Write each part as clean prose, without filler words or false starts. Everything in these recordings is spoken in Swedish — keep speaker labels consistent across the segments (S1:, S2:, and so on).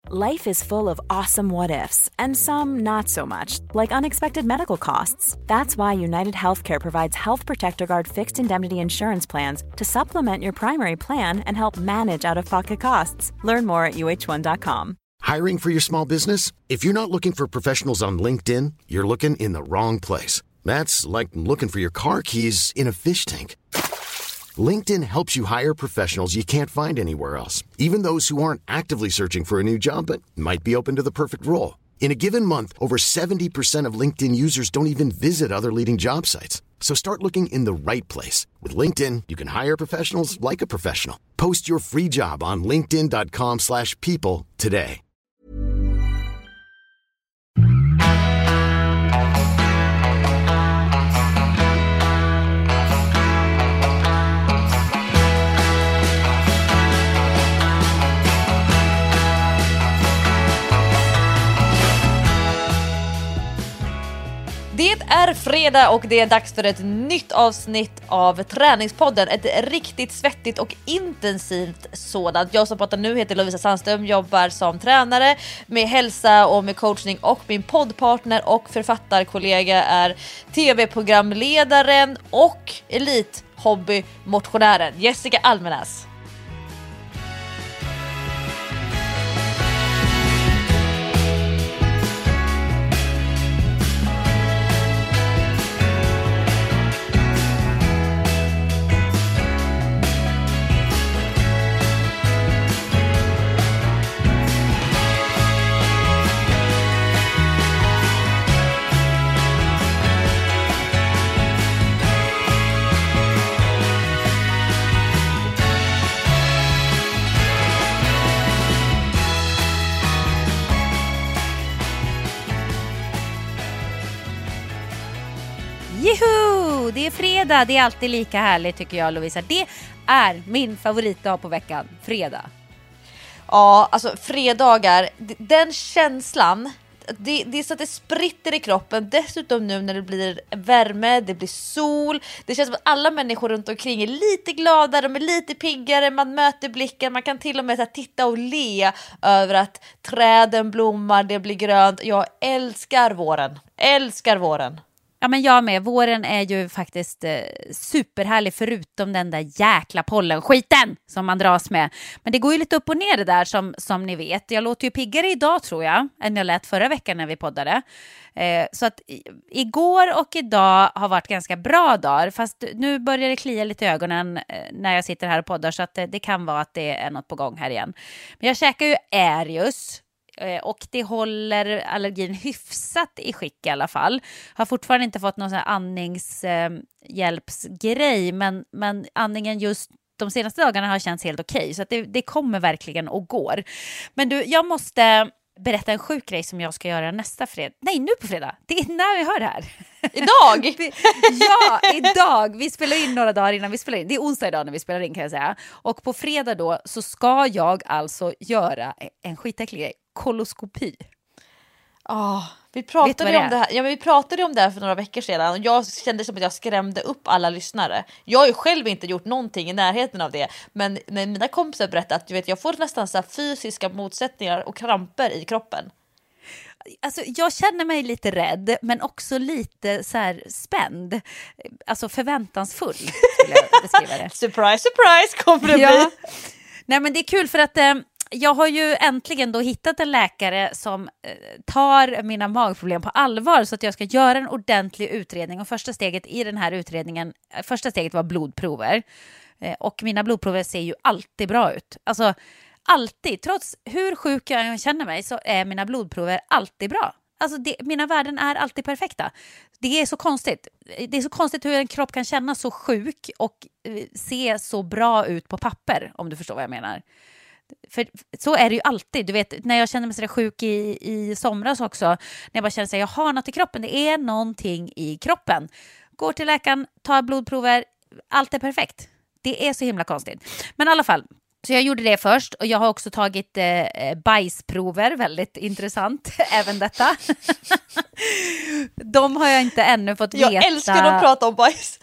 S1: Life is full of awesome what-ifs, and some not so much, like unexpected medical costs. That's why United Healthcare provides Health Protector Guard fixed indemnity insurance plans to supplement your primary plan and help manage out-of-pocket costs. Learn more at uh1.com.
S2: Hiring for your small business? If you're not looking for professionals on LinkedIn, you're looking in the wrong place. That's like looking for your car keys in a fish tank. LinkedIn helps you hire professionals you can't find anywhere else, even those who aren't actively searching for a new job but might be open to the perfect role. In a given month, over 70% of LinkedIn users don't even visit other leading job sites. So start looking in the right place. With LinkedIn, you can hire professionals like a professional. Post your free job on linkedin.com/people today.
S3: Det är fredag och det är dags för ett nytt avsnitt av Träningspodden. Ett riktigt svettigt och intensivt sådant. Jag som pratar nu heter Lovisa Sandström, jobbar som tränare med hälsa och med coachning, och min poddpartner och författarkollega är tv-programledaren och elithobbymotionären Jessica Almenäs.
S4: Juhu! Det är fredag, det är alltid lika härligt tycker jag, Lovisa. Det är min favoritdag på veckan, fredag.
S3: Ja, alltså fredagar, den känslan, det är så att det spritter i kroppen. Dessutom nu när det blir värme, det blir sol. Det känns som att alla människor runt omkring är lite gladare, de är lite piggare. Man möter blicken, man kan till och med så här titta och le över att träden blommar, det blir grönt. Jag älskar våren, älskar våren.
S4: Ja, men jag med. Våren är ju faktiskt superhärlig, förutom den där jäkla pollenskiten som man dras med. Men det går ju lite upp och ner det där som ni vet. Jag låter ju piggare idag tror jag än jag lät förra veckan när vi poddade. Så att igår och idag har varit ganska bra dagar. Fast nu börjar det klia lite i ögonen när jag sitter här och poddar. Så att det kan vara att det är något på gång här igen. Men jag käkar ju Arius. Och det håller allergin hyfsat i skick i alla fall. Har fortfarande inte fått någon sån här andningshjälpsgrej. Men andningen just de senaste dagarna har känts helt okej. Så att det kommer verkligen och går. Men du, jag måste berätta en sjuk grej som jag ska göra nästa fredag. Nej, nu på fredag. Det är när vi hör det här.
S3: Idag?
S4: Ja, idag. Vi spelar in några dagar innan vi spelar in. Det är onsdag idag när vi spelar in kan jag säga. Och på fredag då så ska jag alltså göra en skitäcklig grej. Koloskopi.
S3: Vi pratade om det här. Ja, men vi pratade om det här för några veckor sedan och jag kände som att jag skrämde upp alla lyssnare. Jag har ju själv inte gjort någonting i närheten av det, men när mina kompisar berättade att jag får nästan så här fysiska motsättningar och kramper i kroppen.
S4: Alltså, jag känner mig lite rädd, men också lite så här spänd. Alltså förväntansfull skulle jag beskriva det.
S3: Surprise, surprise, kommer det bli.
S4: Nej, men det är kul för att jag har ju äntligen då hittat en läkare som tar mina magproblem på allvar så att jag ska göra en ordentlig utredning. Och första steget i den här utredningen, första steget var blodprover. Och mina blodprover ser ju alltid bra ut. Alltså alltid, trots hur sjuk jag känner mig så är mina blodprover alltid bra. Alltså mina värden är alltid perfekta. Det är så konstigt. Det är så konstigt hur en kropp kan känna så sjuk och se så bra ut på papper, om du förstår vad jag menar. För så är det ju alltid. Du vet, när jag kände mig så där sjuk i somras också, när jag bara kände att jag har något i kroppen, det är någonting i kroppen. Går till läkaren, tar blodprover, allt är perfekt. Det är så himla konstigt. Men i alla fall, så jag gjorde det först och jag har också tagit bajsprover, väldigt intressant även detta. De har jag inte ännu fått veta.
S3: Jag älskar att prata om bajs.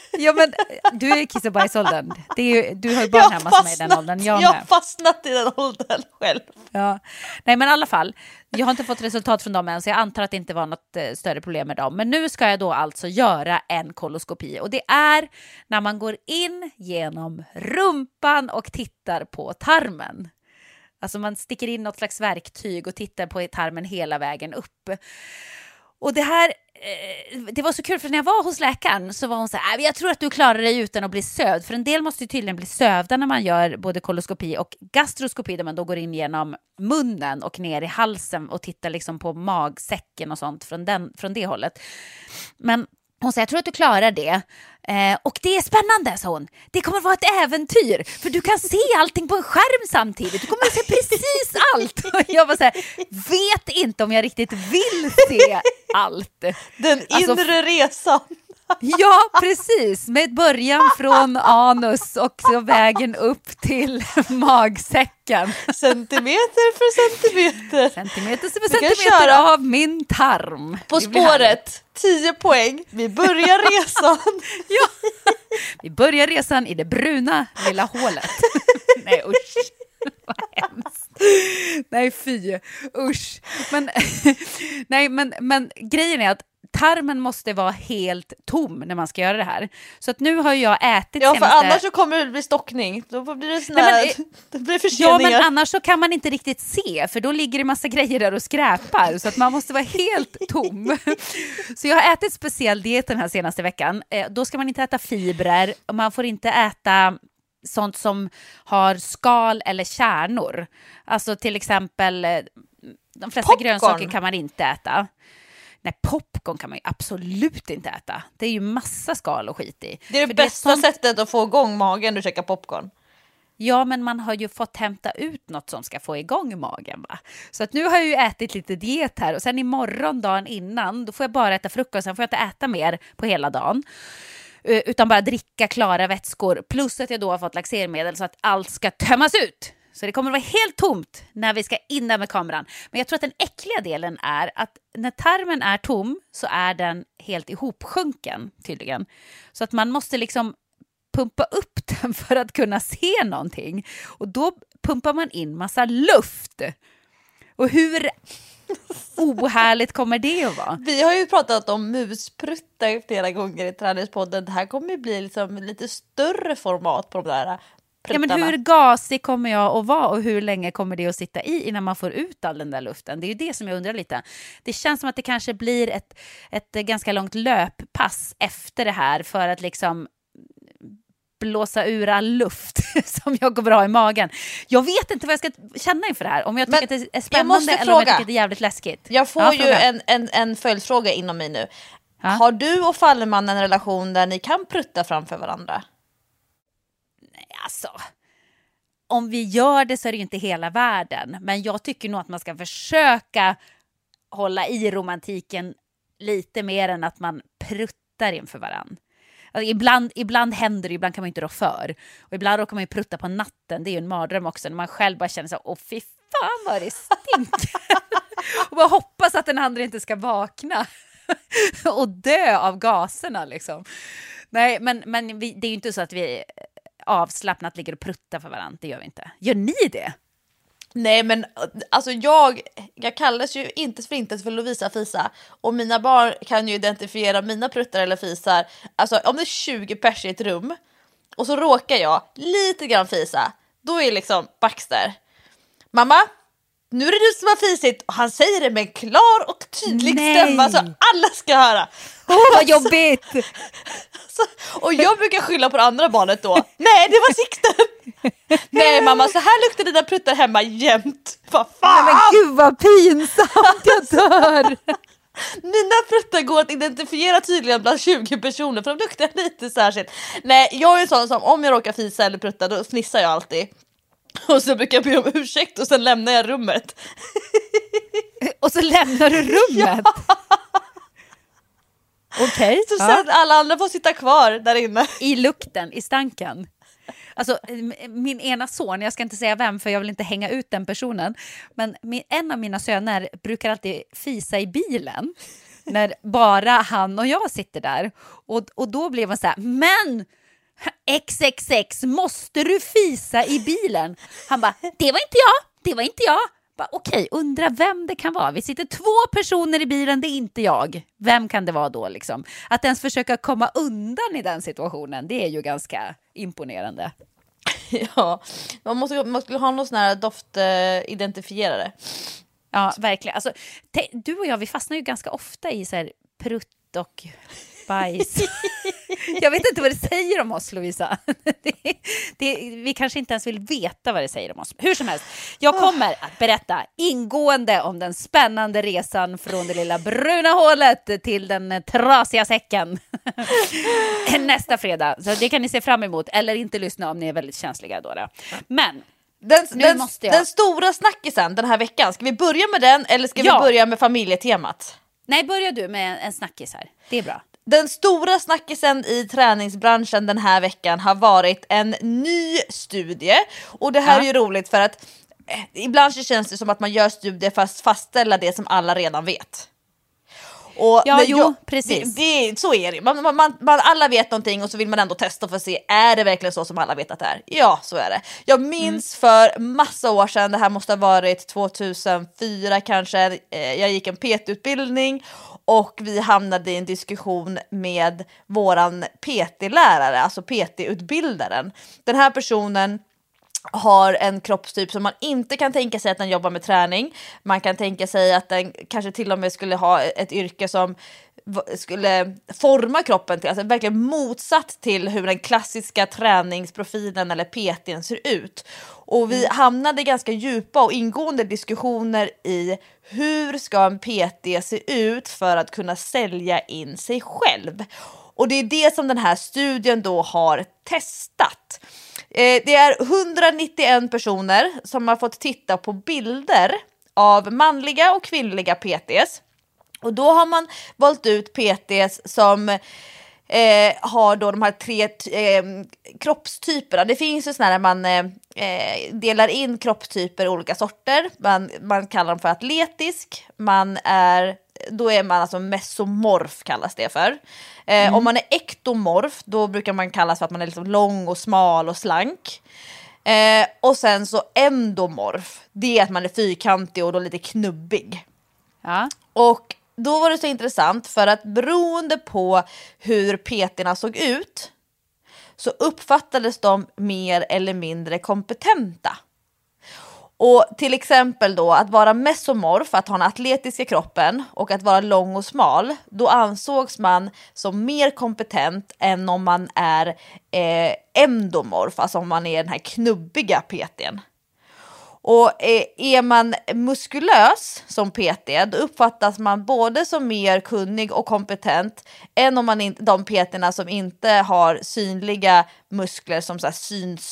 S4: Ja, men du är kiss- och bajsåldern. Du har ju barn hemma som är i den åldern.
S3: Jag har fastnat i den åldern själv.
S4: Ja. Nej, men i alla fall. Jag har inte fått resultat från dem än, så jag antar att det inte var något större problem med dem. Men nu ska jag då alltså göra en koloskopi. Och det är när man går in genom rumpan och tittar på tarmen. Alltså man sticker in något slags verktyg och tittar på tarmen hela vägen upp. Och det här, det var så kul, för när jag var hos läkaren så var hon så här: jag tror att du klarar dig utan att bli sövd. För en del måste ju tydligen bli sövda när man gör både koloskopi och gastroskopi, där man då går in genom munnen och ner i halsen och tittar liksom på magsäcken och sånt från det hållet. Men hon säger: jag tror att du klarar det. Och det är spännande, sa hon. Det kommer att vara ett äventyr. För du kan se allting på en skärm samtidigt. Du kommer att se precis allt. Och jag var så här, vet inte om jag riktigt vill se allt.
S3: Den inre resan.
S4: Ja, precis. Med början från anus och så vägen upp till magsäcken.
S3: Centimeter för centimeter.
S4: Centimeter för centimeter av min tarm.
S3: På spåret, 10 poäng. Vi börjar resan.
S4: Ja. Vi börjar resan i det bruna lilla hålet. Nej, usch. Vad hemskt. Nej, fy. Usch. Men grejen är att tarmen måste vara helt tom när man ska göra det här. Så att nu har jag ätit
S3: för annars så kommer det bli stockning. Då blir det det blir förseningar.
S4: Ja, men annars så kan man inte riktigt se, för då ligger det massa grejer där och skräpar. Så att man måste vara helt tom. Så jag har ätit speciell diet den här senaste veckan. Då ska man inte äta fibrer och man får inte äta sånt som har skal eller kärnor. Alltså till exempel de flesta grönsaker kan man inte äta. Nej, popcorn kan man ju absolut inte äta. Det är ju massa skal och skit i.
S3: Det är det bästa sättet att få igång magen, du käkar popcorn.
S4: Ja, men man har ju fått hämta ut något som ska få igång magen, va? Så att nu har jag ju ätit lite diet här. Och sen imorgon, dagen innan, då får jag bara äta frukost. Sen får jag inte äta mer på hela dagen. Utan bara dricka klara vätskor. Plus att jag då har fått laxermedel så att allt ska tömmas ut. Så det kommer att vara helt tomt när vi ska in där med kameran. Men jag tror att den äckliga delen är att när tarmen är tom så är den helt ihopsjunken tydligen. Så att man måste liksom pumpa upp den för att kunna se någonting. Och då pumpar man in massa luft. Och hur ohärligt kommer det att vara?
S3: Vi har ju pratat om muspruttar flera gånger i Träningspodden. Det här kommer ju bli liksom lite större format på de där pruttarna.
S4: Ja, men hur gasig kommer jag att vara och hur länge kommer det att sitta i innan man får ut all den där luften? Det är ju det som jag undrar lite. Det känns som att det kanske blir ett ganska långt löppass efter det här för att liksom blåsa ur all luft som jag går bra i magen. Jag vet inte vad jag ska känna inför det här. Om jag tycker att det är spännande eller om jag tycker att det är jävligt läskigt.
S3: Jag får ju en följdfråga inom mig nu. Ja? Har du och Falleman en relation där ni kan prutta framför varandra?
S4: Nej, alltså. Om vi gör det så är det ju inte hela världen. Men jag tycker nog att man ska försöka hålla i romantiken lite mer än att man pruttar inför varandra. Alltså ibland händer det, ibland kan man inte rå för. Och ibland råkar man ju prutta på natten. Det är ju en mardröm också när man själv bara känner så här: åh fy fan vad det stinker. Och bara hoppas att den andra inte ska vakna och dö av gaserna liksom. Nej, men det är ju inte så att vi avslappnat ligger och pruttar för varandra. Det gör vi inte. Gör ni det?
S3: Nej, men alltså jag kallas ju inte för Lovisa Fisa. Och mina barn kan ju identifiera mina pruttar eller fisar. Alltså om det är 20 pers i ett rum och så råkar jag lite grann fisa, då är liksom Baxter: mamma, nu är det du som har fisit. Och han säger det med en klar och tydlig stämma så alla ska höra.
S4: Vad jobbigt.
S3: Och jag brukar skylla på det andra barnet då. Nej, det var Sixten. Nej mamma, så här luktar dina pruttar hemma jämt. Vad fan?
S4: Nej, men gud vad pinsamt, jag dör.
S3: Mina pruttar går att identifiera tydligen bland 20 personer, för de luktar lite särskilt. Nej, jag är en sån som om jag råkar fisa eller prutta, då fnissar jag alltid. Och så brukar jag be om ursäkt och sen lämnar jag rummet.
S4: Och så lämnar du rummet? Ja. Okej.
S3: Så sen alla andra får sitta kvar där inne.
S4: I lukten, i stanken. Alltså min ena son, jag ska inte säga vem för jag vill inte hänga ut den personen. Men en av mina söner brukar alltid fisa i bilen. när bara han och jag sitter där. Och då blev man så här, men XXX, måste du fisa i bilen? Han bara, det var inte jag. Okej, undra vem det kan vara. Vi sitter 2 personer i bilen, det är inte jag. Vem kan det vara då liksom? Att ens försöka komma undan i den situationen, det är ju ganska imponerande.
S3: Ja, man skulle ha någon sån här doftidentifierare.
S4: Ja, verkligen. Alltså, du och jag, vi fastnar ju ganska ofta i så här prutt och bajs. Jag vet inte vad det säger om oss, Lovisa. Vi kanske inte ens vill veta vad det säger om oss. Hur som helst, jag kommer att berätta ingående om den spännande resan från det lilla bruna hålet till den trasiga säcken nästa fredag. Så det kan ni se fram emot, eller inte lyssna om ni är väldigt känsliga då. Men
S3: den stora snackisen den här veckan, ska vi börja med den eller ska vi börja med familjetemat?
S4: Nej, börja du med en snackis här. Det är bra.
S3: Den stora snackisen i träningsbranschen den här veckan har varit en ny studie. Och det här är ju roligt för att ibland så känns det som att man gör studier för att fastställa det som alla redan vet. Och
S4: precis.
S3: Så är det. Man alla vet någonting och så vill man ändå testa för att se, är det verkligen så som alla vet att det är? Ja, så är det. Jag minns för massa år sedan, det här måste ha varit 2004 kanske, jag gick en PT-utbildning och vi hamnade i en diskussion med våran PT-lärare, alltså PT-utbildaren. Den här personen har en kroppstyp som man inte kan tänka sig att den jobbar med träning. Man kan tänka sig att den kanske till och med skulle ha ett yrke som skulle forma kroppen till, alltså verkligen motsatt till hur den klassiska träningsprofilen eller PT:n ser ut. Och vi hamnade i ganska djupa och ingående diskussioner i hur ska en PT se ut för att kunna sälja in sig själv. Och det är det som den här studien då har testat. Det är 191 personer som har fått titta på bilder av manliga och kvinnliga PTs. Och då har man valt ut PTs som har då de här 3 kroppstyperna. Det finns ju sådana här man delar in kroppstyper i olika sorter. Man kallar dem för atletisk. Då är man alltså mesomorf kallas det för. Om man är ektomorf, då brukar man kallas för att man är liksom lång och smal och slank. Och sen så endomorf, det är att man är fyrkantig och då lite knubbig. Ja. Och då var det så intressant för att beroende på hur PT:na såg ut så uppfattades de mer eller mindre kompetenta. Och till exempel då att vara mesomorf, att ha den atletiska kroppen, och att vara lång och smal, då ansågs man som mer kompetent än om man är endomorf, alltså om man är den här knubbiga PT:n. Och är man muskulös som PT, då uppfattas man både som mer kunnig och kompetent än om man de PT:na som inte har synliga muskler som så här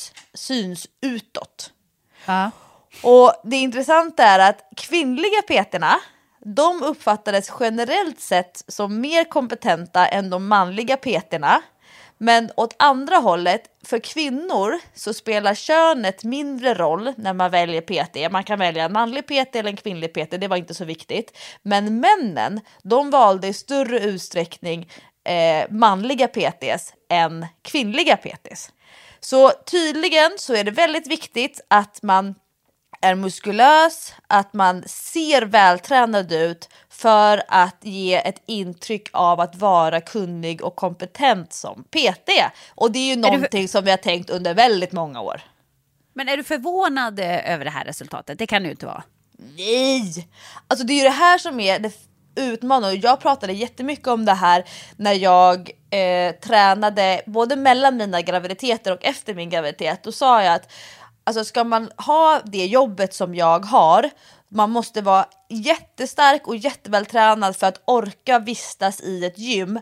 S3: syns utåt. Ja. Och det intressanta är att kvinnliga PT:na, de uppfattades generellt sett som mer kompetenta än de manliga PT:na. Men åt andra hållet, för kvinnor så spelar könet mindre roll när man väljer PT. Man kan välja en manlig PT eller en kvinnlig PT, det var inte så viktigt. Men männen, de valde i större utsträckning manliga PTs än kvinnliga PTs. Så tydligen så är det väldigt viktigt att man är muskulös, att man ser vältränad ut för att ge ett intryck av att vara kunnig och kompetent som PT. Och det är ju någonting som vi har tänkt under väldigt många år.
S4: Men är du förvånad över det här resultatet? Det kan du inte vara.
S3: Nej! Alltså det är ju det här som är det utmanande. Jag pratade jättemycket om det här när jag tränade både mellan mina graviditeter och efter min graviditet. Då sa jag att alltså ska man ha det jobbet som jag har, man måste vara jättestark och jättevältränad för att orka vistas i ett gym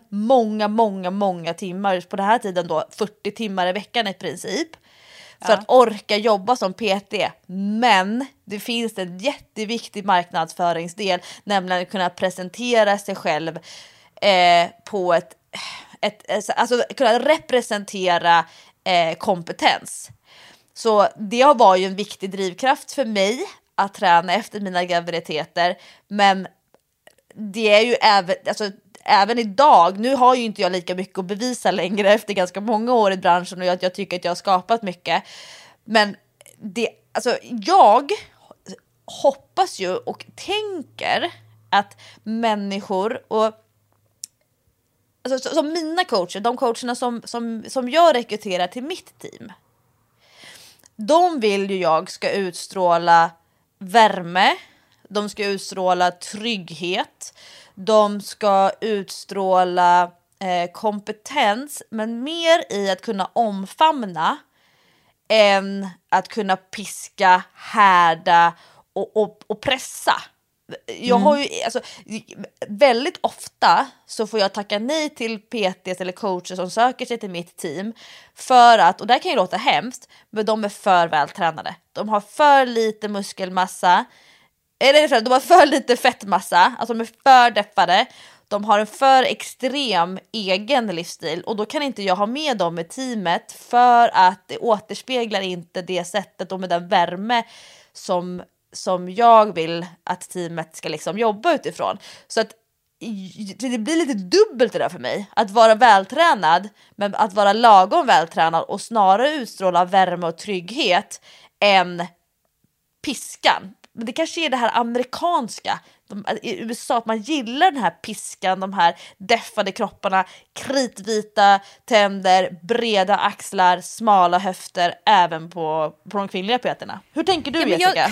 S3: många timmar. På den här tiden då 40 timmar i veckan i princip. För att orka jobba som PT. Men det finns en jätteviktig marknadsföringsdel, nämligen att kunna presentera sig själv på alltså kunna representera kompetens. Så det var ju en viktig drivkraft för mig att träna efter mina graviditeter. Men det är ju även idag, nu har ju inte jag lika mycket att bevisa längre efter ganska många år i branschen och jag tycker att jag har skapat mycket. Men jag hoppas ju och tänker att människor och som mina coacher, de coacherna som jag rekryterar till mitt team, de vill ju jag ska utstråla värme, de ska utstråla trygghet, de ska utstråla kompetens, men mer i att kunna omfamna än att kunna piska, härda och pressa. Jag har ju, väldigt ofta så får jag tacka nej till PTs eller coacher som söker sig till mitt team för att, och det kan ju låta hemskt, men de är för vältränade. De har för lite muskelmassa, eller de har för lite fettmassa, alltså de är för deffade. De har en för extrem egen livsstil och då kan inte jag ha med dem i teamet för att det återspeglar inte det sättet och med den värme som jag vill att teamet ska liksom jobba utifrån. Så att det blir lite dubbelt det där för mig. Att vara vältränad, men att vara lagom vältränad och snarare utstråla värme och trygghet än piskan. Men det kanske är det här amerikanska i USA, att man gillar den här piskan, de här deffade kropparna, kritvita tänder, breda axlar, smala höfter, även på de kvinnliga peterna. Hur tänker du, Jessica?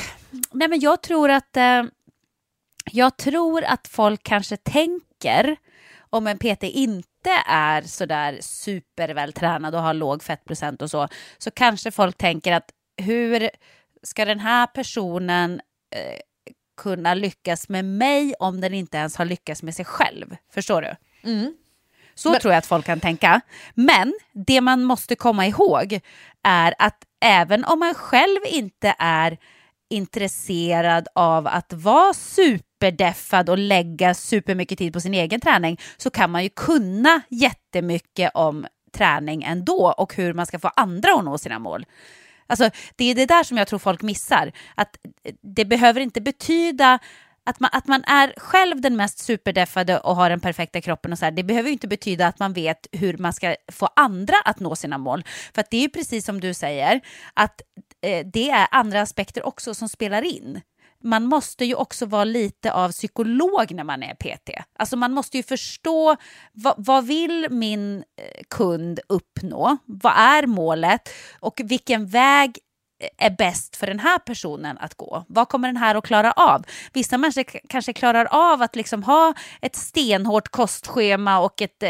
S4: Jag tror att folk kanske tänker, om en PT inte är sådär supervältränad och har låg fettprocent och så kanske folk tänker att hur ska den här personen kunna lyckas med mig om den inte ens har lyckats med sig själv? Förstår du? Så tror jag att folk kan tänka. Men det man måste komma ihåg är att även om man själv inte är intresserad av att vara superdeffad och lägga supermycket tid på sin egen träning, så kan man ju kunna jättemycket om träning ändå och hur man ska få andra att nå sina mål. Alltså, det är det där som jag tror folk missar. Att det behöver inte betyda att man är själv den mest superdeffade och har den perfekta kroppen och så här. Det behöver ju inte betyda att man vet hur man ska få andra att nå sina mål. För att det är ju precis som du säger, att det är andra aspekter också som spelar in. Man måste ju också vara lite av psykolog när man är PT. Alltså man måste ju förstå vad vill min kund uppnå? Vad är målet? Och vilken väg är bäst för den här personen att gå? Vad kommer den här att klara av? Vissa människor kanske klarar av att liksom ha ett stenhårt kostschema och ett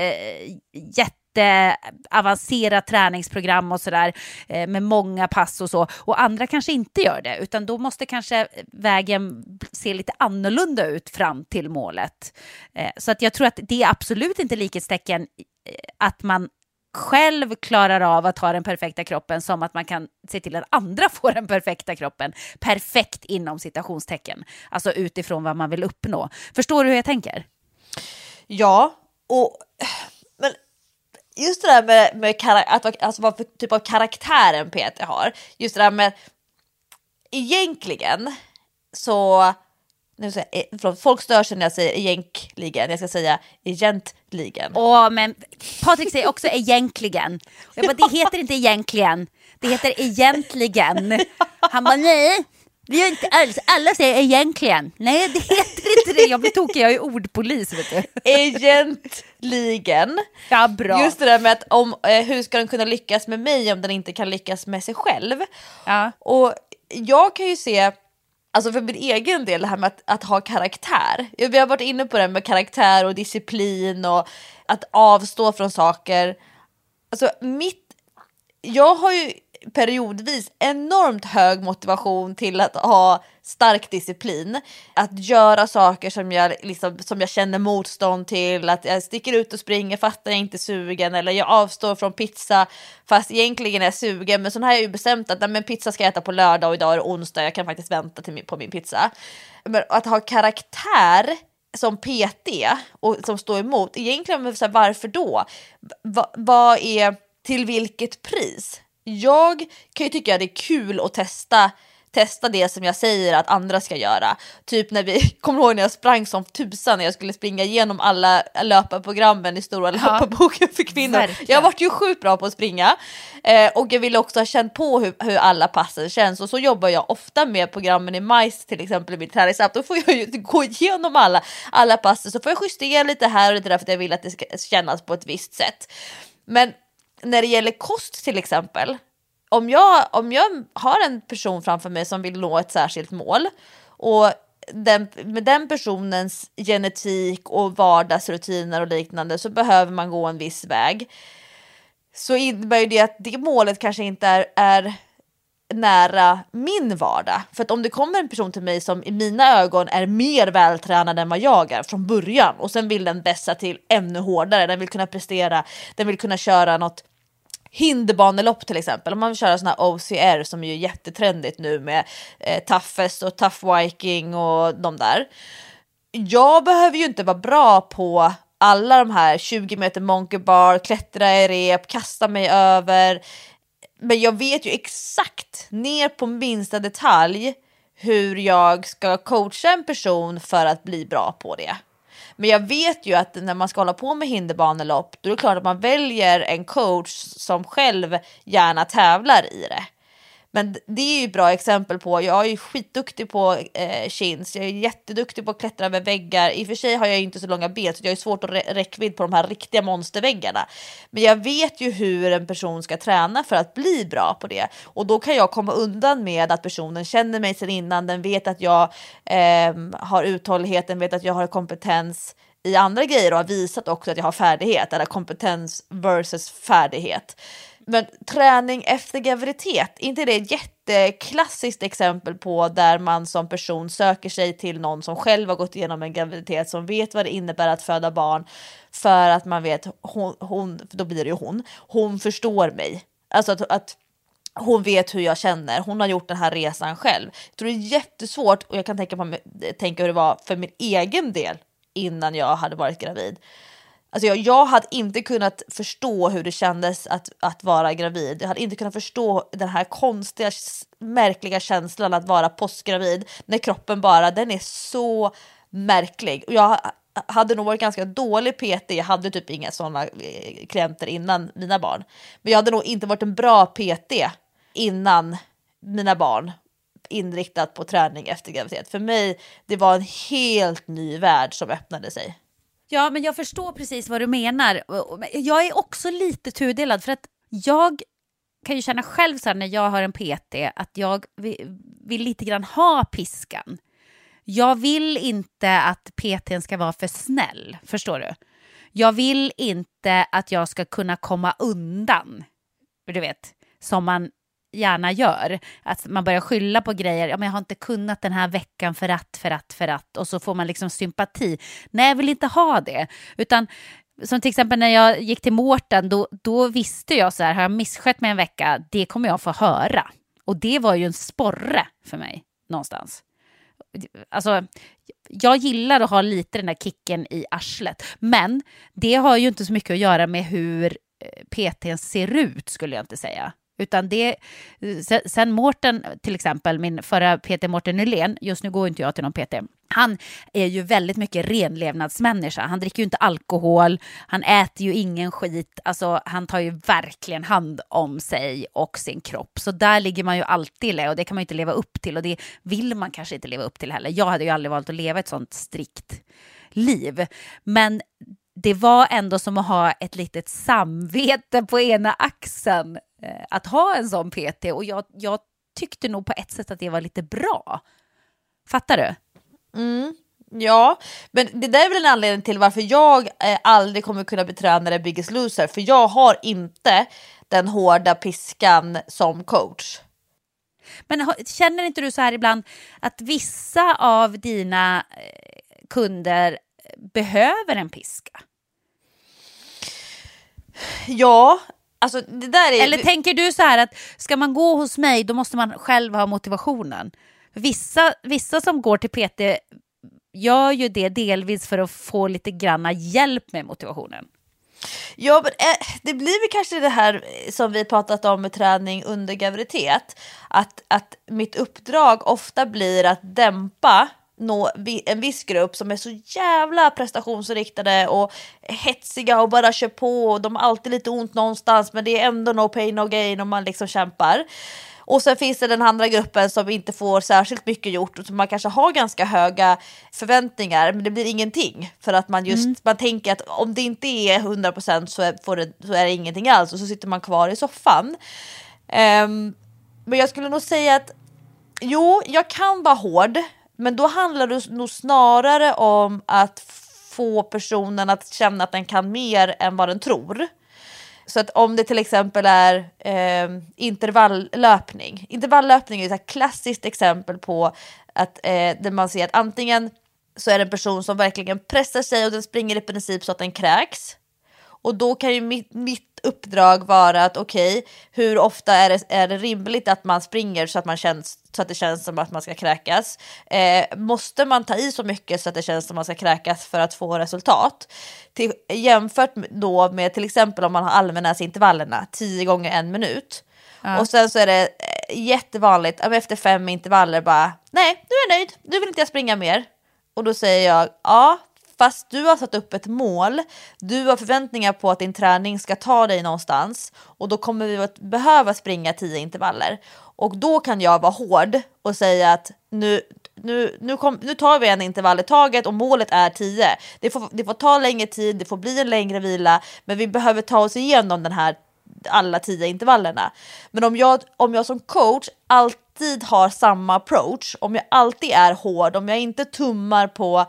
S4: avancerat träningsprogram och sådär med många pass och så, och andra kanske inte gör det, utan då måste kanske vägen se lite annorlunda ut fram till målet. Så att jag tror att det är absolut inte likhetstecken att man själv klarar av att ha den perfekta kroppen som att man kan se till att andra får den perfekta kroppen, perfekt inom citationstecken, alltså utifrån vad man vill uppnå. Förstår du hur jag tänker?
S3: Ja, men just det där med alltså vad för typ av karaktär en PT har. Just det där med egentligen så folk stör sig när jag säger egentligen. Jag ska säga egentligen.
S4: Men Patrik säger också egentligen. Jag bara, det heter inte egentligen. Det heter egentligen. Han bara, nej. Det gör inte alls. Alla säger egentligen. Nej, det heter inte det. Jag blir tokig, jag är ordpolis, vet du.
S3: Egentligen.
S4: Ja, bra.
S3: Just det där med att hur ska den kunna lyckas med mig om den inte kan lyckas med sig själv.
S4: Ja.
S3: Och jag kan ju se, alltså för min egen del, det här med att ha karaktär. Vi har varit inne på det med karaktär och disciplin och att avstå från saker. Alltså jag har ju periodvis enormt hög motivation till att ha stark disciplin, att göra saker som jag känner motstånd till, att jag sticker ut och springer fast jag inte är sugen, eller jag avstår från pizza fast egentligen är jag sugen, men så har jag ju bestämt att men pizza ska jag äta på lördag och idag är det onsdag, jag kan faktiskt vänta på min pizza. Men att ha karaktär som PT och som står emot, egentligen så här, varför då? Vad är till vilket pris? Jag kan ju tycka att det är kul att testa testa det som jag säger att andra ska göra. Typ när vi, kommer ihåg när jag sprang som tusan när jag skulle springa igenom alla löparprogrammen i stora löparboken för kvinnor. Verkligen. Jag har varit ju sjukt bra på att springa och jag ville också ha känt på hur alla passen känns, och så jobbar jag ofta med programmen i MICE till exempel i mitt träningsapp. Då får jag ju gå igenom alla passen, så får jag justera lite här och lite där för att jag vill att det ska kännas på ett visst sätt. Men när det gäller kost till exempel, om jag har en person framför mig som vill nå ett särskilt mål och med den personens genetik och vardagsrutiner och liknande så behöver man gå en viss väg, så innebär ju det att det målet kanske inte är nära min vardag. För att om det kommer en person till mig som i mina ögon är mer vältränad än vad jag är från början, och sen vill den vässa till ännu hårdare, den vill kunna prestera, den vill kunna köra något hinderbanelopp till exempel, om man vill köra såna här OCR som är ju jättetrendigt nu med Toughest och Tough Viking och de där. Jag behöver ju inte vara bra på alla de här 20 meter monkey bar, klättra i rep, kasta mig över, men jag vet ju exakt ner på minsta detalj hur jag ska coacha en person för att bli bra på det. Men jag vet ju att när man ska hålla på med hinderbanelopp, då är det klart att man väljer en coach som själv gärna tävlar i det. Men det är ju ett bra exempel på, jag är ju skitduktig på chins, jag är jätteduktig på att klättra över väggar. I och för sig har jag inte så långa ben, så jag är svårt att räckvidd på de här riktiga monsterväggarna. Men jag vet ju hur en person ska träna för att bli bra på det. Och då kan jag komma undan med att personen känner mig sedan innan, den vet att jag har uthållighet, den vet att jag har kompetens i andra grejer och har visat också att jag har färdighet, eller kompetens versus färdighet. Men träning efter graviditet, inte det är ett jätteklassiskt exempel på där man som person söker sig till någon som själv har gått igenom en graviditet, som vet vad det innebär att föda barn, för att man vet, då blir det ju hon förstår mig. Alltså att hon vet hur jag känner, hon har gjort den här resan själv. Jag tror det är jättesvårt, och jag kan tänka hur det var för min egen del innan jag hade varit gravid. Alltså jag hade inte kunnat förstå hur det kändes att vara gravid. Jag hade inte kunnat förstå den här konstiga, märkliga känslan att vara postgravid. När kroppen den är så märklig. Och jag hade nog varit ganska dålig PT. Jag hade typ inga sådana klienter innan mina barn. Men jag hade nog inte varit en bra PT innan mina barn, inriktat på träning efter graviditet. För mig, det var en helt ny värld som öppnade sig.
S4: Ja, men jag förstår precis vad du menar. Jag är också lite tudelad, för att jag kan ju känna själv så här, när jag har en PT, att jag vill lite grann ha piskan. Jag vill inte att PT:n ska vara för snäll, förstår du? Jag vill inte att jag ska kunna komma undan, du vet, som man gärna gör. Att man börjar skylla på grejer. Ja, men jag har inte kunnat den här veckan för att. Och så får man liksom sympati. Nej, jag vill inte ha det. Utan som till exempel när jag gick till Mårten, då visste jag så här, har jag misskött mig en vecka, det kommer jag få höra. Och det var ju en sporre för mig någonstans. Alltså, jag gillar att ha lite den där kicken i arslet. Men det har ju inte så mycket att göra med hur PT:n ser ut, skulle jag inte säga. Utan det, sen Mårten till exempel, min förra PT Mårten Nylén, just nu går inte jag till någon PT, han är ju väldigt mycket renlevnadsmänniska. Han dricker ju inte alkohol, han äter ju ingen skit, alltså han tar ju verkligen hand om sig och sin kropp. Så där ligger man ju alltid i, och det kan man ju inte leva upp till, och det vill man kanske inte leva upp till heller. Jag hade ju aldrig valt att leva ett sånt strikt liv, men det var ändå som att ha ett litet samvete på ena axeln att ha en sån PT, och jag tyckte nog på ett sätt att det var lite bra. Fattar du?
S3: Ja, men det där är väl en anledning till varför jag aldrig kommer kunna bli tränare i Biggest Loser, för jag har inte den hårda piskan som coach.
S4: Men känner inte du så här ibland att vissa av dina kunder behöver en piska?
S3: Ja, alltså det där är...
S4: Eller tänker du så här att ska man gå hos mig, då måste man själv ha motivationen? Vissa som går till PT gör ju det delvis för att få lite granna hjälp med motivationen.
S3: Ja, men det blir väl kanske det här som vi pratat om med träning under graviditet. Att mitt uppdrag ofta blir att dämpa en viss grupp som är så jävla prestationsriktade och hetsiga och bara kör på. Och de har alltid lite ont någonstans, men det är ändå no pain no gain om man liksom kämpar. Och sen finns det den andra gruppen som inte får särskilt mycket gjort och som man kanske har ganska höga förväntningar, men det blir ingenting för att man man tänker att om det inte är 100% så är det ingenting alls, och så sitter man kvar i soffan. Men jag skulle nog säga att jo, jag kan vara hård, men då handlar det nog snarare om att få personen att känna att den kan mer än vad den tror. Så att om det till exempel är intervalllöpning. Intervalllöpning är ett klassiskt exempel på att där man ser att antingen så är det en person som verkligen pressar sig och den springer i princip så att den kräks. Och då kan ju mitt uppdrag vara att okej, hur ofta är det rimligt att man springer så att det känns som att man ska kräkas? Måste man ta i så mycket så att det känns som att man ska kräkas för att få resultat? Jämfört då med till exempel om man har allmänhetsintervallerna 10 gånger 1 minut. Ja. Och sen så är det jättevanligt efter 5 intervaller bara, nej, du är nöjd, du vill inte springa mer. Och då säger jag, ja, fast du har satt upp ett mål, du har förväntningar på att din träning ska ta dig någonstans, och då kommer vi att behöva springa 10 intervaller. Och då kan jag vara hård och säga att nu tar vi en intervall i taget och målet är 10. Det får ta längre tid, det får bli en längre vila, men vi behöver ta oss igenom den här alla 10 intervallerna. Men om jag som coach alltid har samma approach, om jag alltid är hård, om jag inte tummar på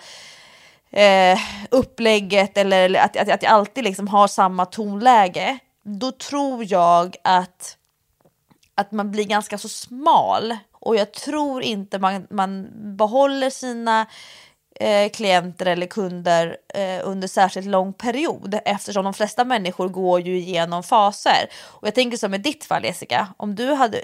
S3: upplägget eller att jag alltid liksom har samma tonläge, då tror jag att man blir ganska så smal, och jag tror inte man behåller sina klienter eller kunder under särskilt lång period, eftersom de flesta människor går ju igenom faser. Och jag tänker som i ditt fall, Jessica, om du hade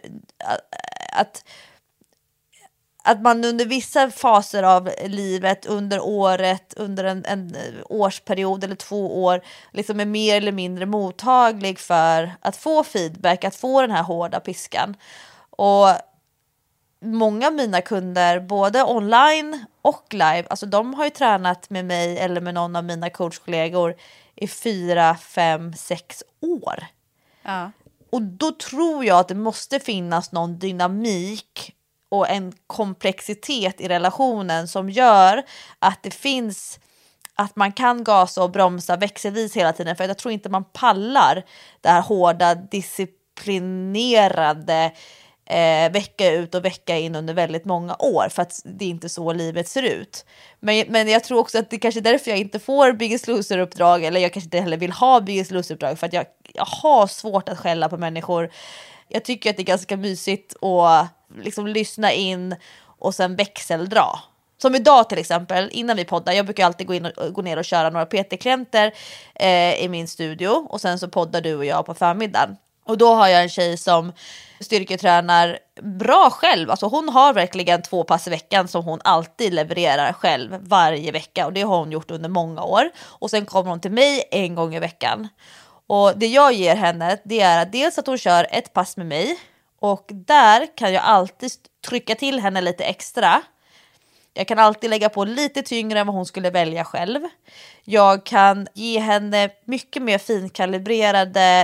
S3: att man under vissa faser av livet, under året, under en årsperiod eller 2 år liksom är mer eller mindre mottaglig för att få feedback, att få den här hårda piskan. Och många av mina kunder, både online och live, alltså de har ju tränat med mig eller med någon av mina coachkollegor i 4, 5, 6 år. Ja. Och då tror jag att det måste finnas någon dynamik och en komplexitet i relationen som gör att det finns, att man kan gasa och bromsa växelvis hela tiden. För jag tror inte man pallar det här hårda, disciplinerade vecka ut och vecka in under väldigt många år, för att det är inte så livet ser ut. Men jag tror också att det kanske är därför jag inte får Biggest Loser-uppdrag, eller jag kanske inte heller vill ha Biggest Loser-uppdrag, för att jag har svårt att skälla på människor. Jag tycker att det är ganska mysigt att liksom lyssna in och sen växeldra. Som idag till exempel, innan vi poddar, jag brukar alltid gå ner och köra några PT-klienter i min studio, och sen så poddar du och jag på förmiddagen. Och då har jag en tjej som styrketränar bra själv. Alltså hon har verkligen 2 pass i veckan som hon alltid levererar själv varje vecka. Och det har hon gjort under många år. Och sen kommer hon till mig 1 gång i veckan. Och det jag ger henne, det är att dels att hon kör 1 pass med mig. Och där kan jag alltid trycka till henne lite extra. Jag kan alltid lägga på lite tyngre än vad hon skulle välja själv. Jag kan ge henne mycket mer finkalibrerade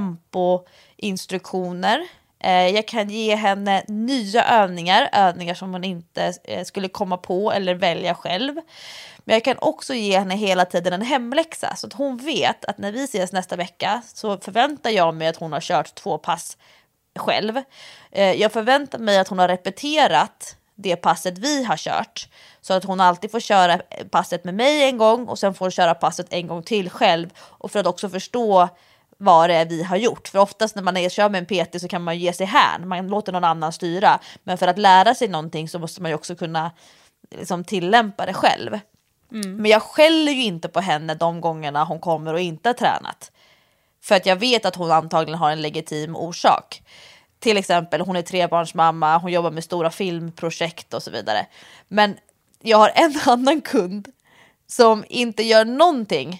S3: tempoinstruktioner. Jag kan ge henne nya övningar som hon inte skulle komma på eller välja själv. Men jag kan också ge henne hela tiden en hemläxa, så att hon vet att när vi ses nästa vecka så förväntar jag mig att hon har kört 2 pass själv. Jag förväntar mig att hon har repeterat det passet vi har kört, så att hon alltid får köra passet med mig en gång och sen får köra passet en gång till själv, och för att också förstå vad det är vi har gjort. För oftast när man kör med en PT så kan man ge sig här, man låter någon annan styra, men för att lära sig någonting så måste man ju också kunna liksom tillämpa det själv. Men jag skäller ju inte på henne de gångerna hon kommer och inte har tränat, för att jag vet att hon antagligen har en legitim orsak. Till exempel, hon är 3-barnsmamma, hon jobbar med stora filmprojekt och så vidare. Men jag har en annan kund som inte gör någonting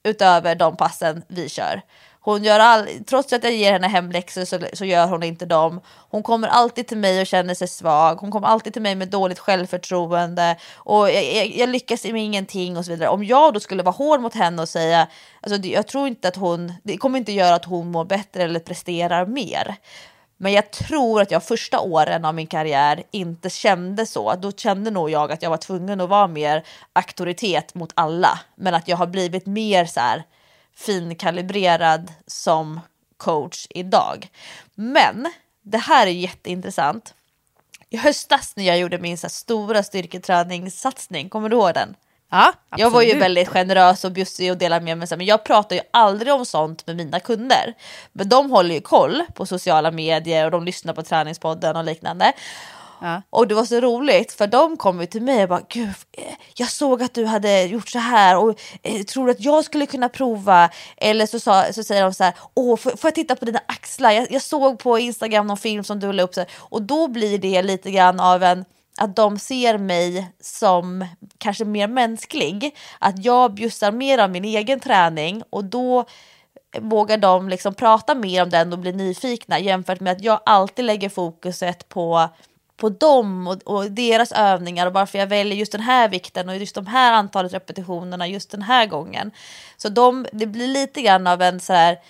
S3: utöver de passen vi kör. Hon trots att jag ger henne hemläxor så gör hon inte dem. Hon kommer alltid till mig och känner sig svag. Hon kommer alltid till mig med dåligt självförtroende. Och jag lyckas med ingenting och så vidare. Om jag då skulle vara hård mot henne och säga, alltså jag tror inte att det kommer inte göra att hon mår bättre eller presterar mer. Men jag tror att jag första åren av min karriär inte kände så. Då kände nog jag att jag var tvungen att vara mer auktoritet mot alla. Men att jag har blivit mer så här finkalibrerad som coach idag. Men det här är jätteintressant. I höstas när jag gjorde min så stora styrketräningssatsning, kommer du ihåg den?
S4: Ja, absolut.
S3: Jag var ju väldigt generös och bjussig och delade med mig, men jag pratar ju aldrig om sånt med mina kunder. Men de håller ju koll på sociala medier och de lyssnar på träningspodden och liknande. Ja. Och det var så roligt för de kom ju till mig och bara, gud, jag såg att du hade gjort så här och tror att jag skulle kunna prova. Eller så säger de så här, får jag titta på dina axlar? Jag såg på Instagram någon film som du la upp. Så här. Och då blir det lite grann av att de ser mig som kanske mer mänsklig. Att jag bjussar mer av min egen träning och då vågar de liksom prata mer om den och bli nyfikna jämfört med att jag alltid lägger fokuset på dem och deras övningar och varför jag väljer just den här vikten och just de här antalet repetitionerna just den här gången. Så det blir lite grann av en